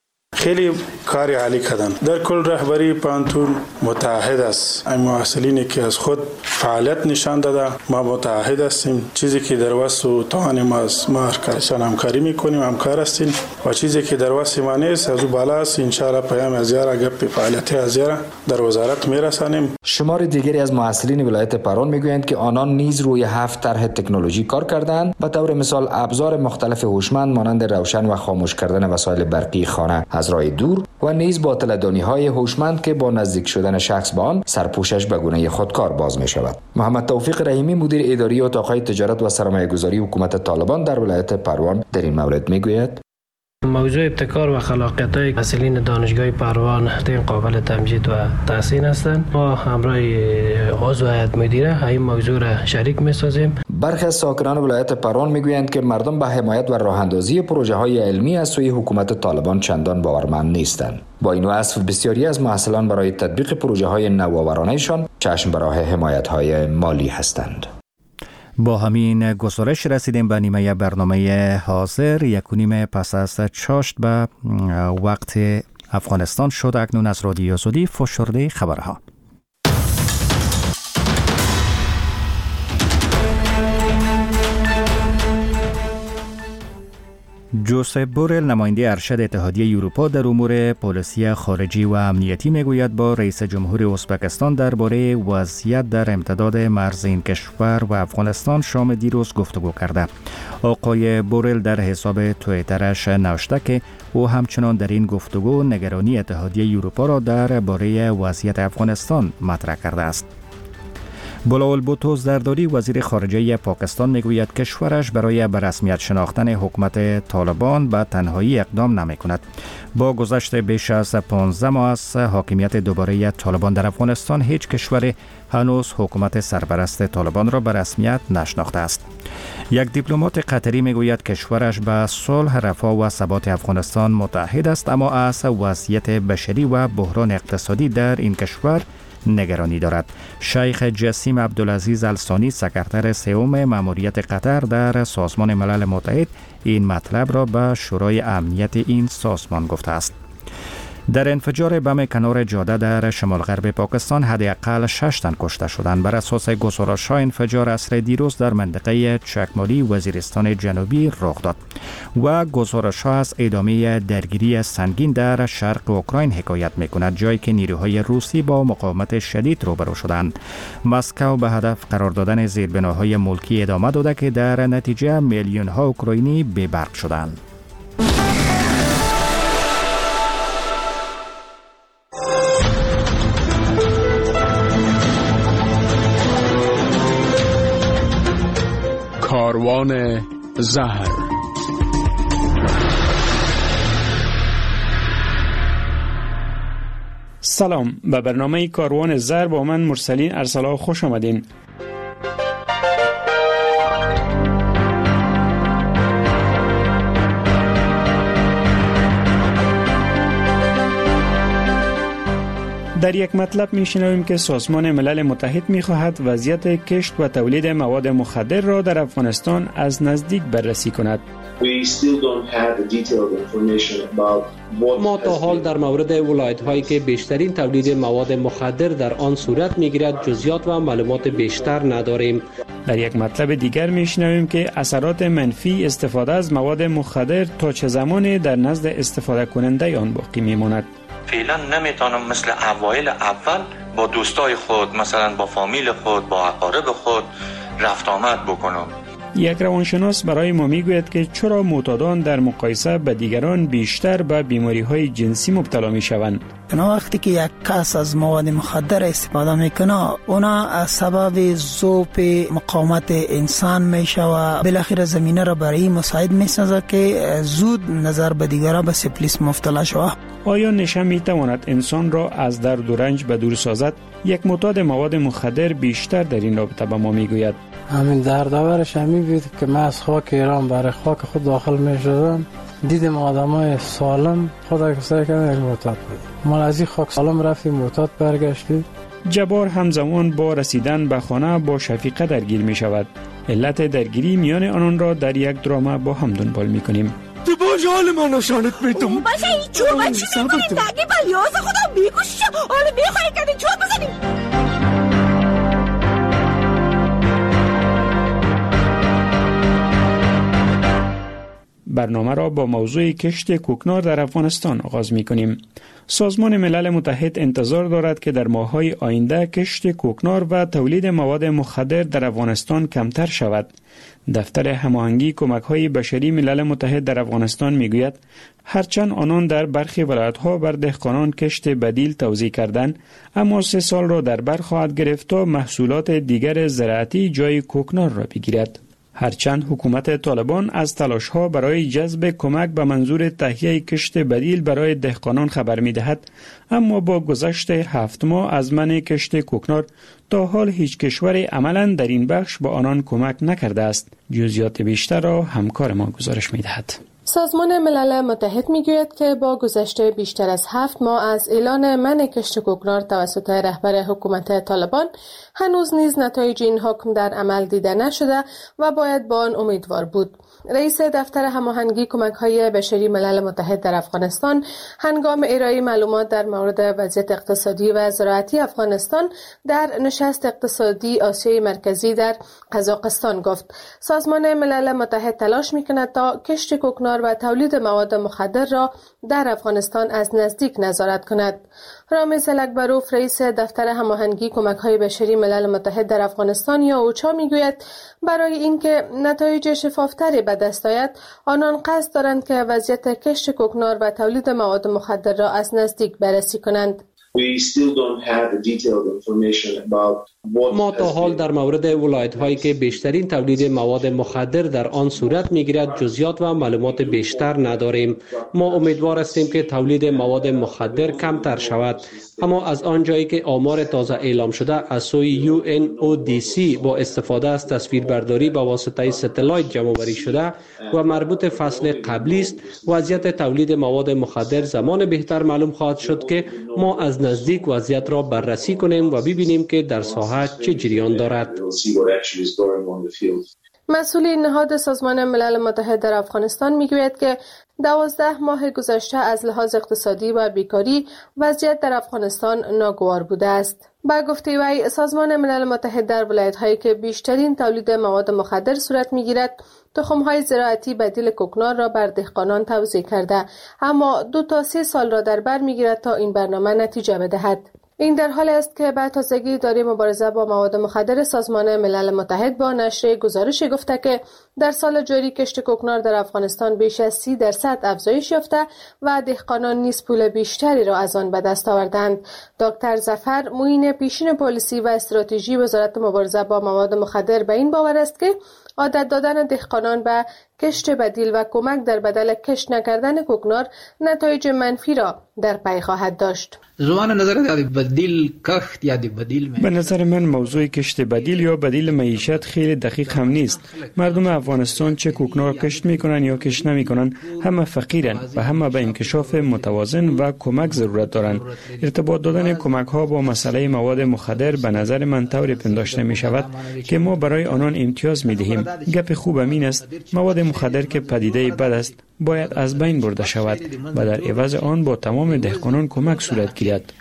خیلی کاری عالی کردن. در کل رهبری پانتون متحد است. این محصلینی که از خود فعالیت نشان داده ما متحد هستیم. چیزی که در وسط و توان ما است ما کارشان همکاری میکنیم، همکار هستیم و چیزی که در وسط ما نیست از او بالا است ان شاء الله پیام از یارا گپ فعالیت از یارا در وزارت میرسانیم. شمار دیگری از محصلین ولایت پروان میگویند که آنان نیز روی هفت طرح تکنولوژی کار کردند. به طور مثال ابزار مختلف هوشمند مانند روشن و خاموش کردن وسایل برقی خانه از راه دور و نیز با تله‌دانی‌های هوشمند که با نزدیک شدن شخص به آن سرپوشش به گونه خودکار باز می شود. محمد توفیق رحیمی مدیر اداری اتاق‌های تجارت و سرمایه‌گذاری حکومت طالبان در ولایت پروان در این مورد میگوید: موضوع ابتکار و خلاقیت‌های مسئولین دانشگاه پروان این قابل تمجید و تحسین هستند. ما همراه عضو هیئت مدیره این موضوع را شریک می‌سازیم. برخی از ساکنان ولایت پروان میگویند که مردم به حمایت و راه‌اندازی پروژه‌های علمی از سوی حکومت طالبان چندان باورمند نیستند. با این وصف بسیاری از محصلان برای تطبیق پروژه‌های نوآورانه‌شان چشم به راه حمایت‌های مالی هستند. با همین گزارش رسیدیم به نیمه برنامه حاضر. یک و نیم پس از چاشت به وقت افغانستان شد. اکنون از رادیو آزادی فشرده خبرها. جوزف بورل نماینده ارشد اتحادیه اروپا در امور پالیسی خارجی و امنیتی میگوید با رئیس جمهور ازبکستان درباره وضعیت در امتداد مرز این کشور و افغانستان شام دیروز گفتگو کرده. آقای بورل در حساب توییترش نوشته که او همچنان در این گفتگو نگرانی اتحادیه اروپا را درباره وضعیت افغانستان مطرح کرده است. بلاول بوتو زرداری وزیر خارجه پاکستان میگوید کشورش برای به رسمیت شناختن حکومت طالبان به تنهایی اقدام نمی کند. با گذشت بیش از پانزده ماه از حاکمیت دوباره طالبان در افغانستان هیچ کشور هنوز حکومت سرپرست طالبان را به رسمیت نشناخته است. یک دیپلمات قطری میگوید کشورش به صلح، رفاه و ثبات افغانستان متحد است، اما از وضعیت بشری و بحران اقتصادی در این کشور نگرانی دارد. شیخ جسیم عبدالعزیز الثانی سکرتر سوم ماموریت قطر در سازمان ملل متحد این مطلب را به شورای امنیت این سازمان گفته است. در انفجار بم کنار جاده در شمال غرب پاکستان حداقل شش تن کشته شدند. بر اساس گزارش‌ها انفجار عصر دیروز در منطقه چکمالی وزیرستان جنوبی رخ داد و گزارش‌ها از ادامه درگیری سنگین در شرق اوکراین حکایت می‌کند، جایی که نیروهای روسی با مقاومت شدید روبرو شدند. مسکو به هدف قرار دادن زیربناهای ملکی ادامه داده که در نتیجه میلیون‌ها اوکراینی بی‌برق شدند. کاروان زهر. سلام، به برنامه کاروان زهر با من مرسلین ارسلا خوش آمدین. در یک مطلب میشنویم که سازمان ملل متحد میخواهد وضعیت کشت و تولید مواد مخدر را در افغانستان از نزدیک بررسی کند. ما تا حال در مورد ولایت هایی که بیشترین تولید مواد مخدر در آن صورت میگیرد جزئیات و معلومات بیشتر نداریم. در یک مطلب دیگر میشنویم که اثرات منفی استفاده از مواد مخدر تا چه زمان در نزد استفاده کننده آن باقی میماند. فعلا نمیتونم مثل اوایل اول با دوستای خود، مثلا با فامیل خود، با اقارب خود رفت آمد بکنم. یک روانشناس برای ما میگوید که چرا معتادان در مقایسه به دیگران بیشتر به بیماری‌های جنسی مبتلا میشوند. اونا وقتی که یک کس از مواد مخدر استفاده میکنه، اونا از سبب ذوق مقاومت انسان میشه و بالاخره زمینه را برای مساعد میسازه که زود نظر به دیگران به سفلیس مبتلا شود. آیا نشه میتواند انسان را از درد و رنج به دور سازد؟ یک معتاد مواد مخدر بیشتر در این رابطه به ما میگوید. همین دردآورش همین بود که من از خاک ایران برای خاک خود داخل میشدم، دیدم آدمای سالم خدا کسایی که معتاد بود. ما از این خاک سالم رفتیم معتاد برگشتیم. جبار همزمان با رسیدن به خانه با شفیقه درگیر می شود. علت درگیری میان آنان را در یک درام با هم دنبال می کنیم. تو باش حال من نشانت میدم. باشه این چوب چی میکنیم دقیقی بلیاز خدا میکشش. حالا میخواهی کنی چوب بزنیم. برنامه را با موضوع کشت کوکنار در افغانستان آغاز می کنیم. سازمان ملل متحد انتظار دارد که در ماه‌های آینده کشت کوکنار و تولید مواد مخدر در افغانستان کمتر شود. دفتر هماهنگی کمک‌های بشری ملل متحد در افغانستان می‌گوید هرچند آنان در برخی ولایت‌ها بر دهقانان کشت بدیل توزیع کردند، اما سه سال را در بر خواهد گرفت تا محصولات دیگر زراعتی جای کوکنار را بگیرد. هرچند حکومت طالبان از تلاش‌ها برای جذب کمک به منظور تهیه کشت بدیل برای دهقانان خبر می‌دهد، اما با گذشت هفت ماه از منع کشت کوکنار تا حال هیچ کشوری عملاً در این بخش به آنان کمک نکرده است. جزئیات بیشتر را همکار ما گزارش می‌دهد. سازمان ملل متحد میگوید که با گذشته بیشتر از هفت ماه از اعلان منع کشت کوکنار توسط رهبر حکومت طالبان هنوز نیز نتایج این حکم در عمل دیده نشده و باید با آن امیدوار بود. رئیس دفتر هماهنگی کمک‌های بشری ملل متحد در افغانستان هنگام ارائه معلومات در مورد وضعیت اقتصادی و زراعتی افغانستان در نشست اقتصادی آسیای مرکزی در قزاقستان گفت سازمان ملل متحد تلاش می‌کند تا کشت کوکنار و تولید مواد مخدر را در افغانستان از نزدیک نظارت کند. رامز الکبروف رئیس دفتر هماهنگی کمک‌های بشری ملل متحد در افغانستان یا اوچا میگوید برای اینکه نتایج شفافتری به دست آید آنان قصد دارند که وضعیت کشت کوکنار و تولید مواد مخدر را از نزدیک بررسی کنند. ما تا حال در مورد ولایت هایی که بیشترین تولید مواد مخدر در آن صورت میگیرد جزئیات و معلومات بیشتر نداریم. ما امیدوار هستیم که تولید مواد مخدر کمتر شود، اما از آنجایی که آمار تازه اعلام شده از سوی یو ان او دی سی با استفاده از تصویربرداری با واسطه ستلایت جمع‌آوری شده و مربوط فصل قبلی است، وضعیت تولید مواد مخدر زمان بهتر معلوم خواهد شد که ما از نزدیک وضعیت را بررسی کنیم و ببینیم که در ساحه چه جریان دارد. مسئول نهاد سازمان ملل متحد در افغانستان میگوید که دوازده ماه گذشته از لحاظ اقتصادی و بیکاری وضعیت در افغانستان ناگوار بوده است. با گفته وی سازمان ملل متحد در ولایت‌هایی که بیشترین تولید مواد مخدر صورت می‌گیرد تخم‌های زراعتی بدیل کوکنار را بر دهقانان توزیع کرده، اما دو تا سه سال را در بر می‌گیرد تا این برنامه نتیجه بدهد. این در حال است که به تازگی اداره مبارزه با مواد مخدر سازمان ملل متحد با نشر گزارشی گفته که در سال جاری کشت کوکنار در افغانستان بیش از سی درصد افزایش یافته و دهقانان نیز پول بیشتری را از آن به دست آوردند. دکتر ظفر معین پیشین پلیسی و استراتژی وزارت مبارزه با مواد مخدر به این باور است که عادت دادن دهقانان به کشت بدیل و کمک در بدل کشت نکردن کوکنار نتایج منفی را در پی خواهد داشت. زمان نظر بدیل کشت یا بدیل به نظر من موضوع کشت بدیل یا بدیل معیشت خیلی دقیق هم نیست. مردم افغانستان چه کوکنار کشت میکنن یا کشت نمیکنن همه فقیرن و همه به انکشاف متوازن و کمک ضرورت دارند. ارتباط دادن کمک ها با مسئله مواد مخدر به نظر من طوری پنداشته می شود که ما برای آنان امتیاز می دهیم. گپ خوب این است مواد مخدر که پدیده بد است باید از بین برده شود و در عوض آن با تمام دهقانان کمک صورت گیرد.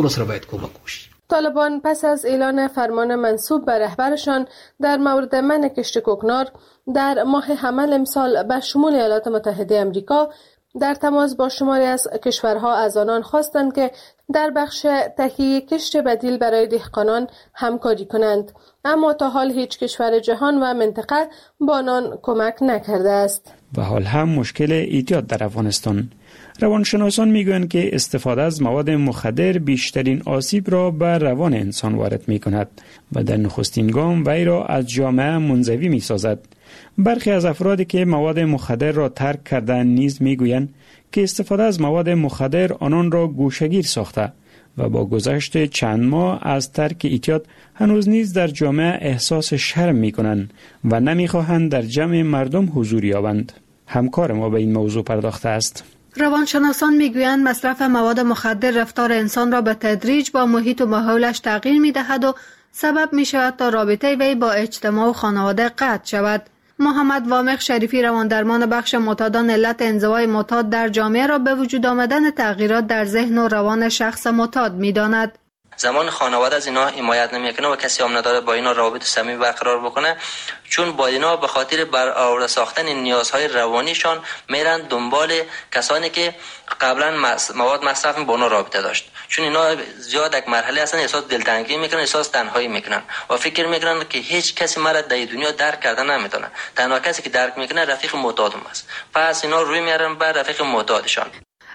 طالبان پس از اعلان فرمان منسوب به رهبرشان در مورد منع کشت کوکنار در ماه حمل امسال به شمول ایالات متحده آمریکا در تماس با شماری از کشورها از آنان خواستند که در بخش تهیه کشت بدیل برای دهقانان همکاری کنند، اما تا حال هیچ کشور جهان و منطقه با آنان کمک نکرده است. و حال هم مشکل اعتیاد در افغانستان. روانشناسان میگویند که استفاده از مواد مخدر بیشترین آسیب را به روان انسان وارد می کند و در نخستین گام وی را از جامعه منزوی می سازد. برخی از افرادی که مواد مخدر را ترک کردن نیز میگویند که استفاده از مواد مخدر آنان را گوشه‌گیر ساخته و با گذشت چند ماه از ترک اعتیاد هنوز نیز در جامعه احساس شرم می کنند و نمی خواهند در جمع مردم حضور یابند. همکار ما به این موضوع پرداخته است. روانشناسان میگویند مصرف مواد مخدر رفتار انسان را به تدریج با محیط و ماحولش تغییر می دهد و سبب می شود تا رابطه وی با اجتماع و خانواده قطع شود. محمد وامق شریفی رواندرمان بخش معتادان علت انزوای معتاد در جامعه را به وجود آمدن تغییرات در ذهن و روان شخص معتاد می‌داند. زمان خانواده از اینا حمایت نمیکنه و کسی هم نداره با اینا روابط صمیمی برقرار بکنه، چون با اینا به خاطر برآورده ساختن نیازهای روانیشان میرن دنبال کسانی که قبلا مواد مصرف با اونا رابطه داشت، چون اینا زیاد یک مرحله هستن احساس دلتنگی میکنن، احساس تنهایی میکنن و فکر میکنن که هیچ کسی مرا در دنیا درک کردن نمیتونه. تنها کسی که درک میکنه رفیق معتادم است. پس اینا روی میارن بر رفیق معتادشان.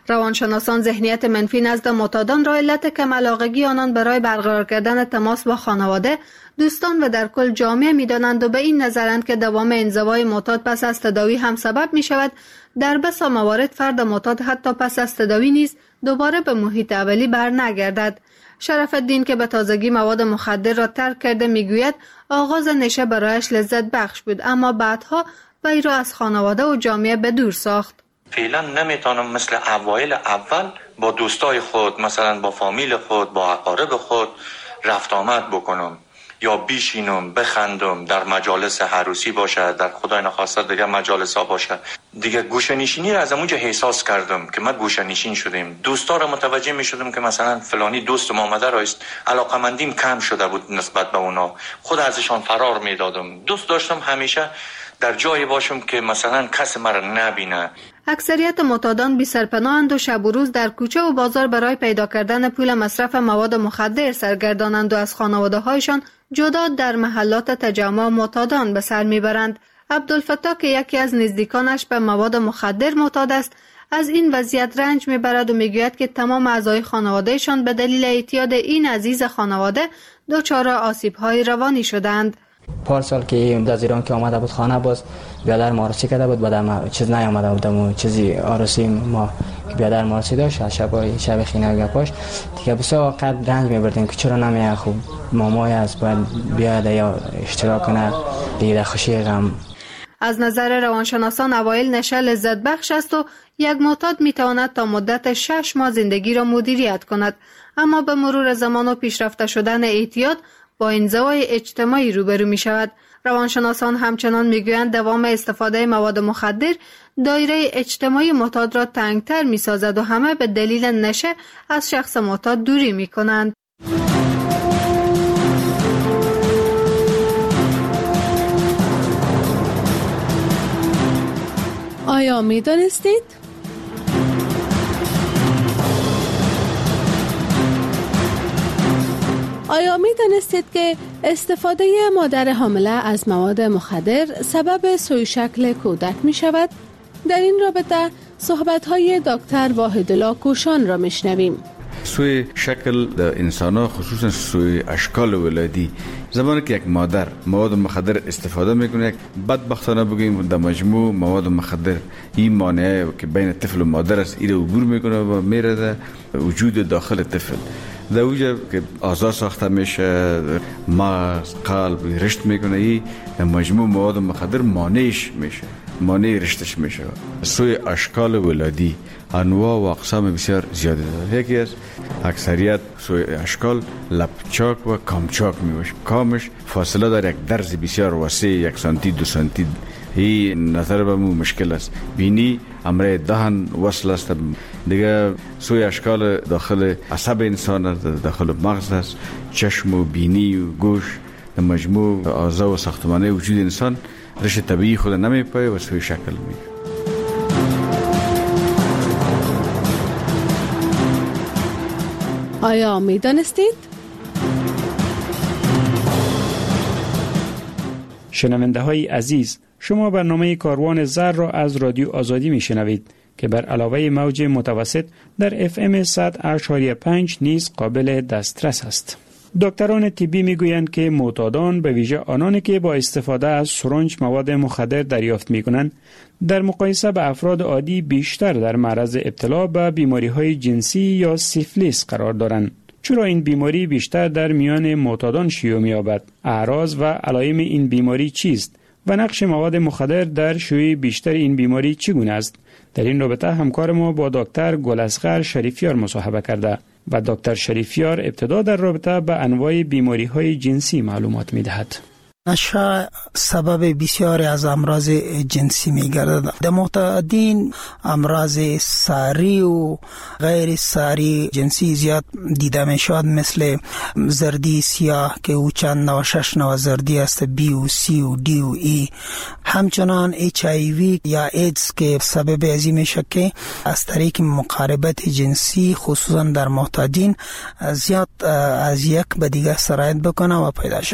روانشناسان ذهنیت منفی نزد معتادان را علت کم علاقگی آنان برای برقرار کردن تماس با خانواده، دوستان و در کل جامعه می‌دانند و به این نظرند که دوام انزوای معتاد پس از تداوی هم سبب می‌شود در بسا موارد فرد معتاد حتی پس از تداوی نیز دوباره به محیط اولی برنگردد. شرف الدین که به تازگی مواد مخدر را ترک کرده میگوید آغاز نشه برایش لذت بخش بود، اما بعدها وی را از خانواده و جامعه به دور ساخت. فعلا نمیتونم مثل اوایل اول با دوستای خود، مثلا با فامیل خود، با اقارب خود رفت آمد بکنم یا بیشینم بخندم، در مجالس عروسی باشه، در خدای نخواسته دیگه مجالس ها باشه. دیگه گوشه نشینی را از اونجا احساس کردم که ما گوشه نشین شدیم. دوستا را متوجه می شدم که مثلا فلانی دوست ما آمده راست، علاقمندیم کم شده بود نسبت به اونا، خود ازشان فرار می دادم. دوست داشتم همیشه در جایی باشم که مثلا کس مرا نبینه. اکثریت معتادان بی سرپناهند و شب و روز در کوچه و بازار برای پیدا کردن پول مصرف مواد مخدر سرگردانند و از خانواده هایشان جدا در محلات تجمع معتادان به سر میبرند. عبدالفتاح که یکی از نزدیکانش به مواد مخدر معتاد است، از این وضعیت رنج میبرد و میگوید که تمام اعضای خانوادهشان به دلیل اعتیاد این عزیز خانواده دچار آسیب‌های روانی شدند. پارسال که از ایران که آمده بود خانه، باز بیادر مارسی کرده بود، بعد چیز نیامده بودم و چیزی آرسی ما که بیادر مارسی داشت از شب شب خینه و گپاش دیگه بسیار قد رنج میبردیم که چرا نمیه خوب مامای از باید بیاده یا اشتراک کنه دیگه خوشی غم. از نظر روانشناسان اوایل نشه لذت بخش است و یک معتاد میتواند تا مدت شش ماه زندگی را مدیریت کند، اما به مرور زمان و پیشرفته شدن اعتیاد با انزوای اجتماعی روبرو می شود. روانشناسان همچنان می گویند دوام استفاده مواد مخدر دایره اجتماعی معتاد را تنگتر می سازد و همه به دلیل نشه از شخص معتاد دوری می کنند. آیا می دانستید؟ آیا می دانستید که استفاده مادر حامله از مواد مخدر سبب سوی شکل کودک می شود؟ در این رابطه صحبت‌های دکتر واحدالله کوشان را میشنویم. سوی شکل در انسان، خصوصا سوی اشکال ولادی، زمانی که یک مادر مواد مخدر استفاده میکنه، یک بدبختانه بگیم در مجموع مواد مخدر این مانعه که بین طفل و مادر است، این عبور میکنه و میره در وجود داخل طفل. در اوجه که آزار ساخته میشه، مغز، قلب رشد میکنه، این مجموع مواد مخدر مانعش میشه، مانع رشدش میشه. سوی اشکال ولادی انواع و اقسام بسیار زیاده داره. یکی از اکثریت سوی اشکال لپچاک و کامچاک میشه. کامش فاصله در یک درز بسیار وسیع، یک سانتی دو سانتی، این نظر به مو مشکل است. بینی امره دهن وصل است. دیگه سوی اشکال داخل عصب انسان است، داخل مغز است، چشم و بینی و گوش، مجموع اعضا و ساختمانه وجود انسان رشد طبیعی خود نمیپایه و سوی شکل میگه. آیا می دانستید؟ شنونده های عزیز، شما برنامه کاروان زر را از رادیو آزادی می شنوید که بر علاوه موج متوسط در اف ام صد و پنج نیز قابل دسترس است. دکتران طبی می گویند که معتادان، به ویژه آنانی که با استفاده از سرنج مواد مخدر دریافت می کنند، در مقایسه به افراد عادی بیشتر در معرض ابتلا به بیماری های جنسی یا سیفلیس قرار دارند. چرا این بیماری بیشتر در میان معتادان شیوع می یابد؟ اعراض و علائم این بیماری چیست؟ و نقش مواد مخدر در شیوع بیشتر این بیماری چگونه است؟ در این رابطه همکار ما با دکتر گلاصغر شریفیار مصاحبه کرده و دکتر شریفیار ابتدا در رابطه به انواع بیماری های جنسی معلومات می دهد. نشه سبب بسیاری از امراض جنسی می گردد. در معتادین امراض ساری و غیر ساری جنسی زیاد دیده می شود، مثل زردی سیاه که او چند نوع شش نوع زردی است، بی و سی و دی و ای. همچنان اچ آی وی یا ایدز که سبب ازی می شود که از طریق مقاربت جنسی خصوصا در معتادین زیاد از یک به دیگر سرایت بکنه و پیدا شود.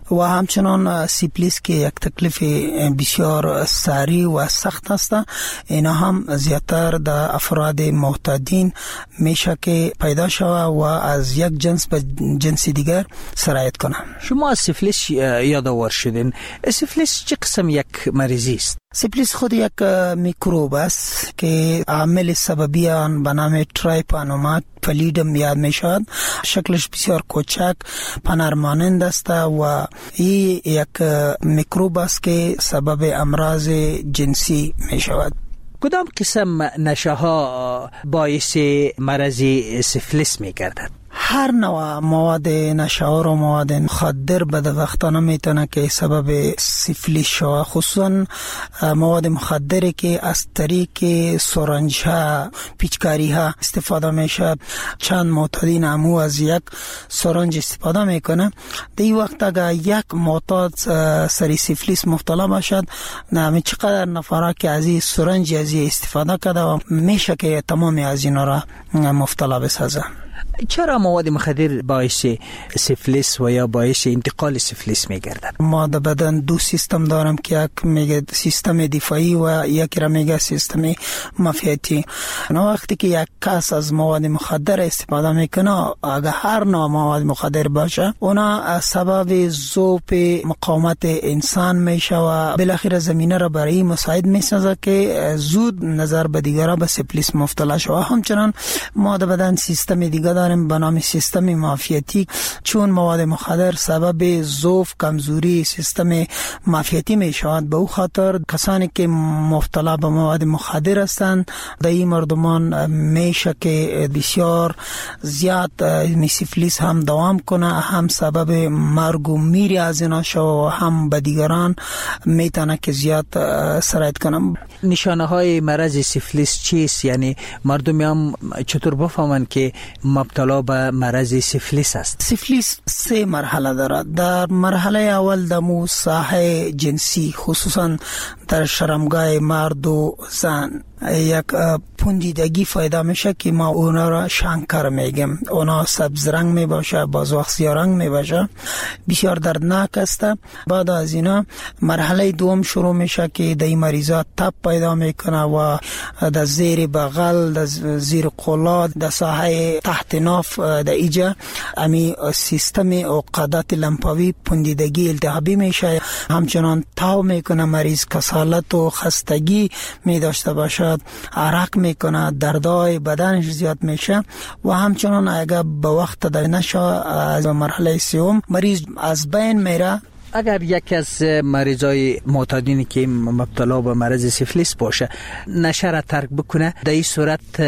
و همچنان سیفلیس که یک تکلیف بسیار سریع و سخت است، اینا هم زیادتر در افراد معتادین میشه که پیدا شود و از یک جنس به جنس دیگر سرایت کنه. شما از سیفلیس یادآور شدین. سیفلیس چه قسم یک مریضی است؟ سیفلیس خود یک میکروب است که عامل سببی آن به نام ترایپانوما پلیدم یاد می شود. شکلش بسیار کوچک پنرمانند است و این یک میکروب است که سبب امراض جنسی می شود. کدام قسم نشه ها باعث مرض سیفلیس می گردد؟ هر نوع مواد نشاور و مواد مخدر بدبختانه میتونه که سبب سیفلیس شود، خصوصا مواد مخدری که از طریق سرنج ها پیچکاری ها استفاده میشه. چند معتادین امو از یک سرنج استفاده میکنه. در این وقت اگر یک معتاد سری سیفلیس مبتلا باشد، نمی چقدر نفره که از این سرنج از این استفاده کرده و میشه که تمام از اینا را مبتلا بسازه. چرا مواد مخدر باعث سیفلیس و یا باعث انتقال سیفلیس میگردد؟ ما در بدن دو سیستم دارم که یک میگه سیستم دفاعی و یک را میگه سیستم معافیتی. وقتی که یک کس از مواد مخدر استفاده میکنه، اگر هر نوع مواد مخدر باشه، اونا سبب ذوب مقاومت انسان میشه و بالاخره زمینه را برای مساعد میسازه که زود نظر به دیگران به سیفلیس مبتلا شود. همچنان ما در بدن سیستم دیگه داریم به نام سیستم معافیتی. چون مواد مخدر سبب ضعف کمزوری سیستم معافیتی می شود، به او خاطر کسانی که مبتلا به مواد مخدر هستند در این مردمان میشه که بسیار زیاد سیفلیس هم دوام کنه، هم سبب مرگ و میری از اینا شو و هم به دیگران میتونه که زیاد سرایت کنه. نشانه های مرض سیفلیس چیست؟ یعنی مردم هم چطور بفهمن که مبتلا به مرض سیفلیس است؟ سیفلیس سه مرحله دارد. در مرحله اول دمو ساحه جنسی، خصوصا در شرمگاه مرد و زن، یک پوندیدگی پیدا میشه که ما اونا را شنکر میگیم. اونا سبز رنگ می باشه، باز وقت سیاه رنگ می باشه، بسیار دردناک است. بعد از اینا مرحله دوم شروع میشه که در این مریضات تب پیدا میکنه و در زیر بغل، در زیر قلات، در ساحه تحت ناف، در ایجا امی سیستم عقدات لمفاوی پوندیدگی التهابی میشه. همچنان تاو میکنه مریض، کسالت و خستگی می داشته باشه، عرق میکنه، دردای بدنش زیاد میشه و همچنان اگر به وقت در نشه از مرحله سوم مریض از بین میره. اگر یکی از مریضای معتادینی که مبتلا به مرض سیفلیس باشه نشه را ترک بکنه، در این صورت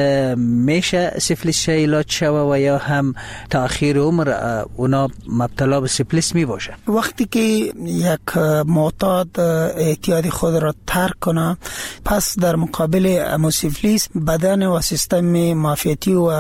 میشه سیفلیس علاج شوه و یا هم تأخیر عمر اونا مبتلا به سیفلیس می باشه؟ وقتی که یک معتاد اعتیاد خود را ترک کنه، پس در مقابل سیفلیس بدن و سیستم معافیتی و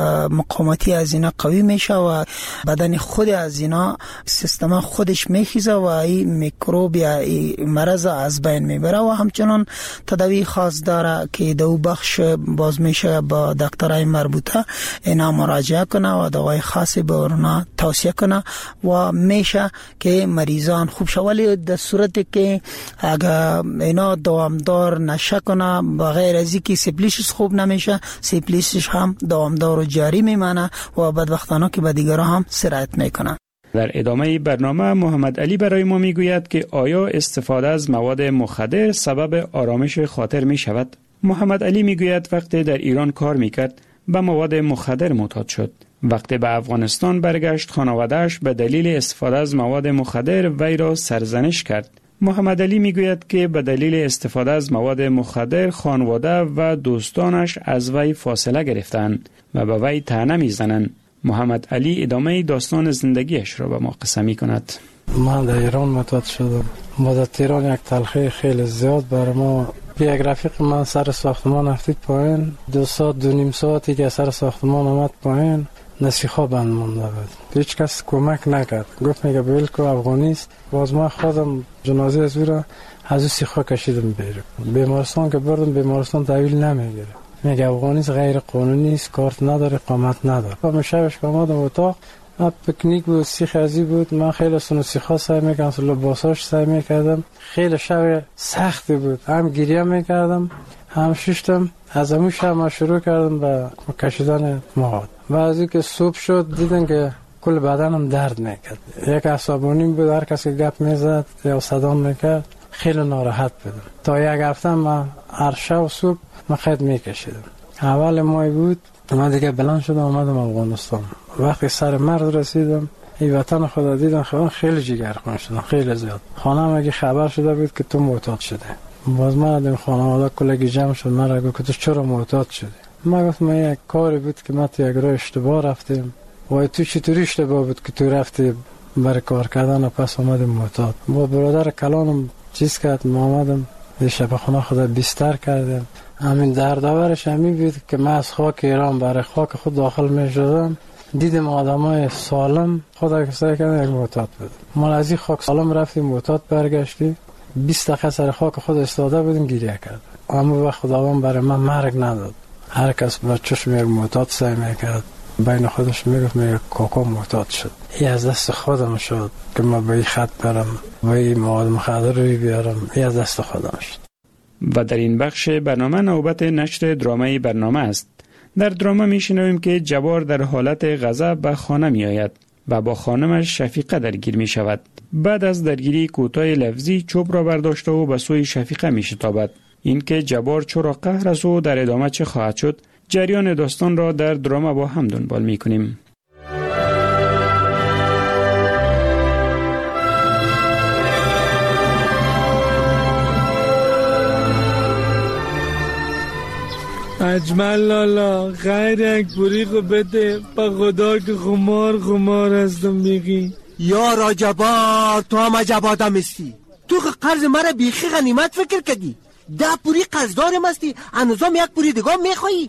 مقاومتی از اینا قوی میشه و بدن خود از اینا سیستم خودش میخیزه و این میکروب یا این مرض از بین میبره. و همچنان تداوی خاص داره که دو بخش باز میشه با دکترای مربوطه اینا مراجعه کنه و دوای خاصی به اونا توصیه کنه و میشه که مریضان خوب شود. ولی در صورتی که اگر اینا دوامدار نشه کنه، بغیر از اینکه سیفلیسش خوب نمیشه، سیفلیسش هم دوامدار و جاری میمانه و بدبختانه که به دیگران هم سرایت میکنه. در ادامه برنامه محمد علی برای ما میگوید که آیا استفاده از مواد مخدر سبب آرامش خاطر می شود؟ محمد علی میگوید وقتی در ایران کار میکرد به مواد مخدر معتاد شد. وقتی به افغانستان برگشت، خانواده‌اش به دلیل استفاده از مواد مخدر وی را سرزنش کرد. محمد علی میگوید که به دلیل استفاده از مواد مخدر خانواده و دوستانش از وی فاصله گرفتند و به وی طعنه میزنند. محمد علی ادامه داستان زندگیش را به ما قصه می کند. من در ایران معتاد شدم. ما در تهران یک تلخی خیلی زیاد بر ما. یک رفیق من سر ساختمان افتید پایین، دو ساعت دو نیم ساعتی که سر ساختمان آمد پایین، نسیخا بند مونده بود. هیچ کس کمک نکرد. گفت میگه بیل که افغانی است. باز ما خودم جنازه از او را از او سیخا کشیدم بیرون. بیمارستان که بردم، بیمارستان تحویل نمیگیره. میگه افغانی غیر قانونی است، کارت نداره، اقامت نداره. و شبش که آمدم اتاق پکنیک بود، سیخ ازی بود. من خیلی سنو سیخا سعی میکردم، لباساش سعی میکردم. خیلی شب سختی بود، هم گریه میکردم هم ششتم. از همون شب ما شروع کردم به کشیدن مواد. بعضی که صبح شد دیدن که کل بدنم درد میکرد. یک عصبانی بود، هر کسی گپ میزد یا صدا میکرد خیلی ناراحت بودم. تا یک هفته من هر شب صبح من خط میکشیدم. اول ماه بود من دیگه بلند شدم اومدم افغانستان. وقتی سر مرز رسیدم این وطن خدا دیدم خیلی خیلی جگرخون شدم، خیلی زیاد. خانم اگه خبر شده بود که تو معتاد شده، باز من دیدم خانواده کلگی جمع شد. من را گفت که تو چرا معتاد شدی؟ من گفتم من یک کاری بود که من تو یک راه اشتباه رفتیم. وای تو چطوری اشتباه بود که تو رفتی برای کار کردن و پس اومدم معتاد؟ با برادر کلانم چیز کرد، ما اومدم شب خونه خدا بیستر کردم. همین دردآورش همین بود که من از خاک ایران برای خاک خود داخل می شدم. دیدم آدمای سالم خدا کسایی کردن یک معتاد بود. ما از این خاک سالم رفتیم معتاد برگشتی. بیست دقیقه سر خاک خود استاده بودیم گریه کرد. اما وقت خداوند برای من مرگ نداد. هر کس بچه‌ش میگه معتاد سعی میکرد، بین خودش میگفت میگه کاکا معتاد شد. این از دست خودم شد که من به این خط برم، به این مواد مخدر روی بیارم. این از دست خودم شد. و در این بخش برنامه نوبت نشر درامه برنامه است. در درامه میشنویم که جبار در حالت غضب به خانه می آید و با خانمش شفیقه درگیر می شود. بعد از درگیری کوتاه لفظی چوب را برداشته و به سوی شفیقه می شتابد. این که جبار چرا قهر است و در ادامه چه خواهد شد، جریان داستان را در درامه با هم دنبال می کنیم. اجمل لالا خیر یک بوری خو بده با خدا که خمار خمار هستم میگی. یا را جبار تو هم عجب آدم استی. تو که قرض مرا بیخی غنیمت فکر کردی. ده پوری قرض دارم استی، هنوزم یک پوری دیگه میخوایی؟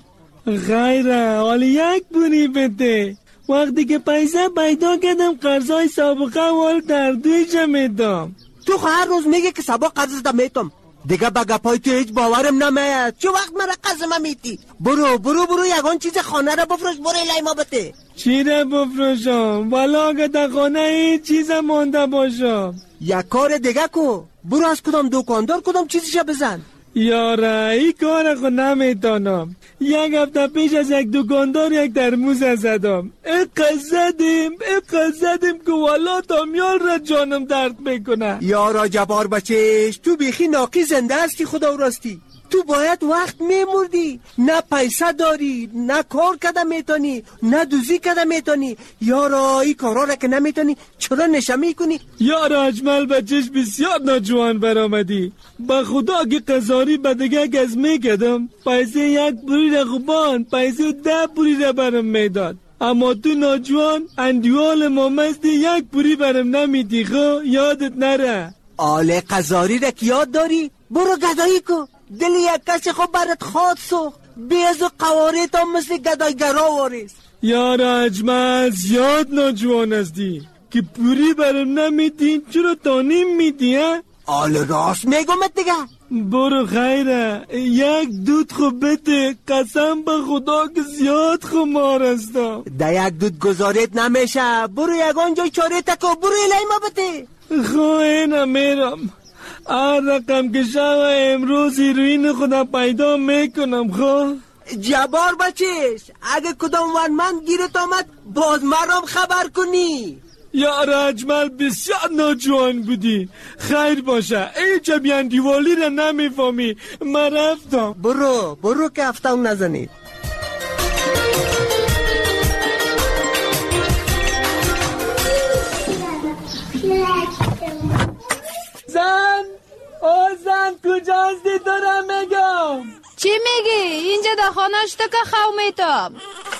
خیره حالا یک پوری بده. وقتی که پیسه پیدا کردم قرضای سابقه وال در دویش میدم. تو هر روز میگه که سبا قرض دم میتم. دیگه با گپای تو هیچ باورم نمیاد. چه وقت مرا قسم میتی؟ برو برو برو یگان چیز خانه را بفروش، برو الهی ما بده. چی را بفروشم؟ والا اگه در خانه هیچ چیز مانده باشم. یک کار دیگه کو. برو از کدام دکاندار کدام چیزیشا بزن. یاره این کار خود نمیتانم. یک هفته پیش از یک دکاندار یک ترموز زدم. اقا زدیم اقا زدیم که والا دامیال را جانم درد میکنه. یارا جبار بچش تو بیخی ناقی زنده هستی خدا راستی. تو باید وقت میمردی، نه پیسه داری، نه کار کده میتونی، نه دوزی کده میتونی. یارا این کارا را که نمیتونی چرا نشه میکنی؟ یارا اجمل بچش بسیار ناجوان برآمدی. با خدا که قزاری به دیگه گز میکدم پیسه یک پوری را خوبان پیسه ده پوری را برم میداد. اما تو ناجوان اندیوال مامستی یک پوری برم نمیدی. خو یادت نره. آله قزاری را که یاد داری؟ برو گدایی کو. دل یک کسی خود برات خواد سخت. بیز و قوارت هم مثل گدایگرا وارست. یارا اجمل زیاد ناجوان هستی که پوری برم نمیدین چرا تانیم میدی ها؟ آل راست میگمت دیگه. برو خیره یک دود خود بده، قسم به خدا که زیاد خمار هستم. ده یک دود گذارت نمیشه. برو یگان جای چاره تکو، برو الهی ما بده. خواه نمیرم. هر رقم که شو امروز هیروین خدا پیدا میکنم. خواه جبار بچش اگه کدام ون من گیرت آمد باز مرام خبر کنی. یارا اجمل بسیار ناجوان بودی. خیر باشه ای جبیان دیوالی را نمیفهمی. من رفتم. برو برو که هفتم نزنید. زن او زن کجا هستی دارم میگم. چی میگی؟ اینجا در خانهش تو که خو میتم.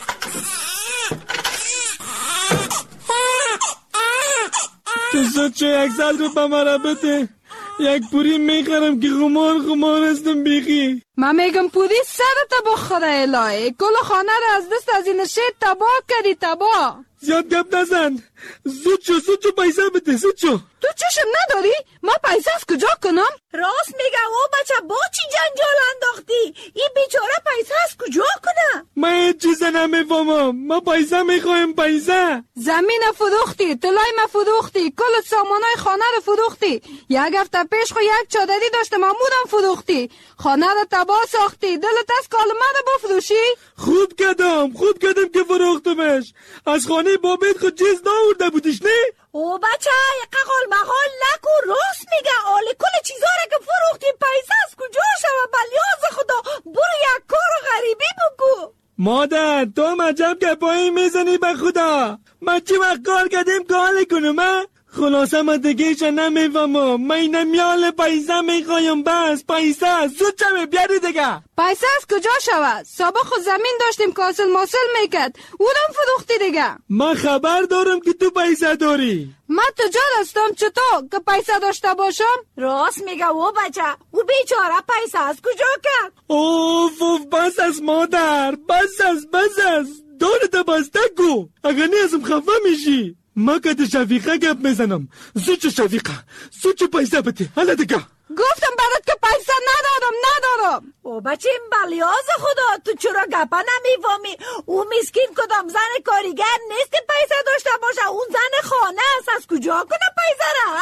تو زد چه یک سال رو به مرا بده. یک پوری میخرم که خمار خمار هستم بیخی. من میگم پوری سرت بخوره الهی. کل خانه رو از دست از این شیر تباه کردی تباه. زیاد گپ نزن. زود شو زود شو پیسه بده زود شو. تو چشم نداری؟ ما پیسه از کجا کنم؟ راست میگه او بچه با چی جنجال انداختی؟ این بیچاره پیسه از کجا کنه؟ من هیچ چیز نمیفهمم. ما پیسه میخوایم پیسه. زمین فروختی، طلای ما فروختی، کل سامانای خانه رو فروختی. یک هفته پیش خو یک چادری داشته محمودم فروختی. خانه رو تباه ساختی. دلت از کالما رو بفروشی؟ خوب کردم خوب کردم که فروختمش. از خانه بابت خود چیز ناورده بودیش نه؟ او بچه ققال مقال نکو. راست میگه آلی کل چیزا رو که فروختی پیسه از کجا شوه؟ بلیاز خدا برو یک کار غریبی بگو. مادر تو هم عجب گپایی میزنی به خدا. من چی وقت کار کردیم کار کنم من؟ خلاصه من دیگه نمیفهمم. من نمیال پیسه میخوایم بس. پیسه زود چمه بیاری دیگه. پیسه از کجا شود؟ سابق خود زمین داشتیم کاسل ماسل میکرد اونم فروختی دیگه. من خبر دارم که تو پیسه داری. من تجار هستم چطور که پیسه داشته باشم؟ راست میگه او بچه. او بیچاره پیسه از کجا کرد؟ اوف اوف بس از مادر. بس از بس از دارت بسته گو. اگر نیازم خفه میشی. ما که ده شفیقه گپ میزنم. زود شفیقه زود چه پیسه بده. حالا دیگه گفتم برات که پیسه ندارم ندارم. او بچه این بلیاز خدا تو چرا گپه نمیفهمی؟ او مسکین کدام زن کاریگر نیست پیسه داشته باشه. اون زن خانه است. از کجا کنه پیسه را؟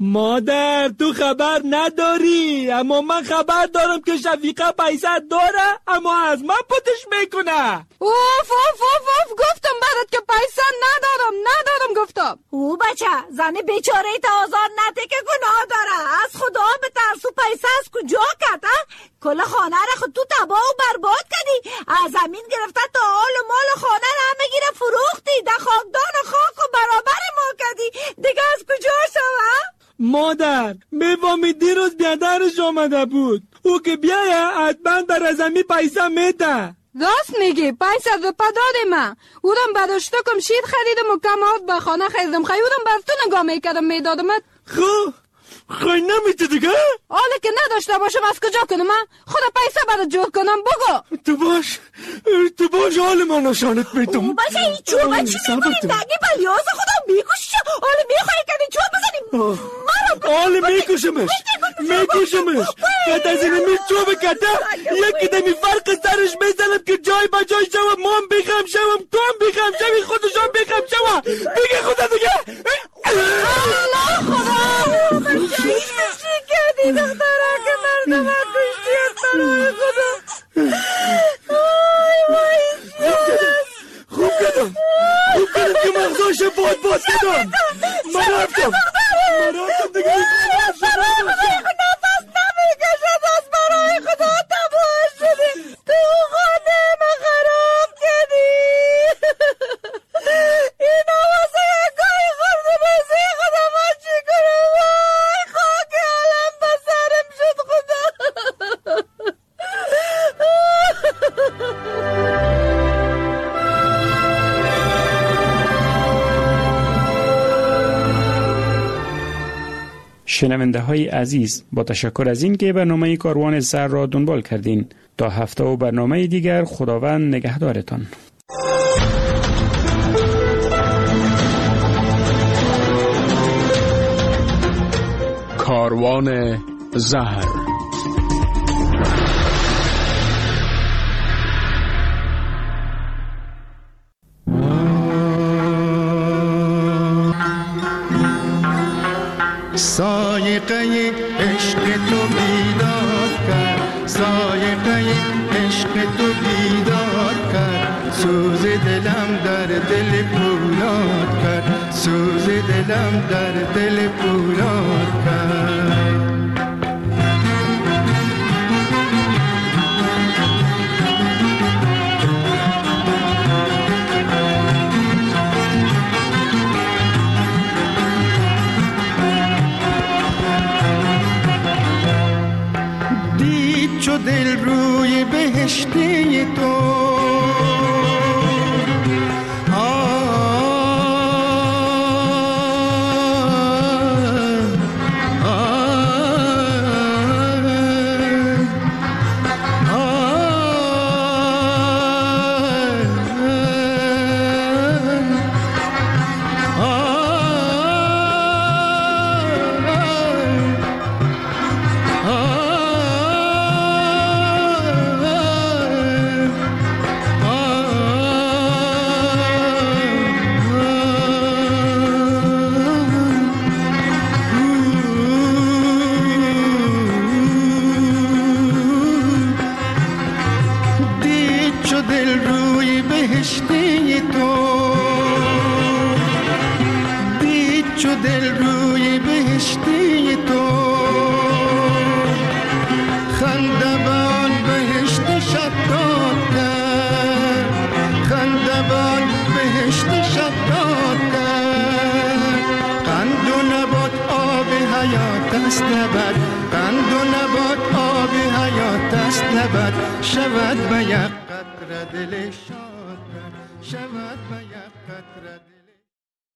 مادر تو خبر نداری. اما من خبر دارم که شفیقه پیسه داره اما از من پتش میکنه. اوف اوف اوف اوف گفتم برات که پیسه ندارم ندارم گفتم. او بچه زن بیچاره تا آزار نده که گناه داره. از خدا به ترسو پیسه از کجا کرد؟ کل خانه را خود تو تباه و برباد کردی. از زمین گرفته تا آل و مال خانه را همه گیره فروختی. در خاکدان خاک و برابر ما کردی. دیگه از کجا شوه؟ مادر میفهمی دیروز بیادرش آمده بود. او که بیایه حتما در زمین پیسه میده. راست میگی پیسه رو پداد من. اونم براشته کم شیر خریدم و کمات به خانه خریدم. خیودم بر تو نگاه میکردم میدادمت. خب خواهی نمیده دیگه؟ حالا که نداشته باشم از کجا کنم من؟ خدا پیسه برات جور کنم بگو. تو باش تو باش حال من نشانت میدم. او باشه این چوبه چی میکنیم دگی بلیاز خدا میکشش. حالا میخوایی کنی چوب بزنیم حالا میکشمش میکشمش. کت از اینه می چوب کته یکی دمی فرق سرش میزنم که جای با جای شوم. ما هم بخم شوم تو هم بخم شوی خودشان بخم شوم. بگه خدا دیگه. الله خدا بچه چی کردی دختره که مردم ها کشتی از برای خدا. آی وای خوب کردم خوب کردم که مغزاش باد باد کردم. من رفتم من رفتم دیگه برای خدا نفس نمیکشد. از برای خدا تباه شدی. تو خانه من خراب کردی. این آوازه گاهی خورده بازی خدا ما چی کنم؟ وای خاک علم بسرم شد خدا. شنونده های عزیز با تشکر از این که برنامه کاروان سر را دنبال کردین. تا هفته و برنامه دیگر خداوند نگهدارتان. کاروان زهر. سایقه عشق تو بیداد کرد. سایقه عشق تو بیداد کرد. سوز دلم در دل پولاد کرد. سوز دلم در دل پولاد کرد. چو دل روی بهشتی تو آه چو دل روی بهشتی تو خندبان بهشت شداد کرد خندبان بهشت شداد کرد قند و نبات آب حیات است نبات قند و نبات آب حیات است نبات شود به یک قطره دل شاد شود به یک قطره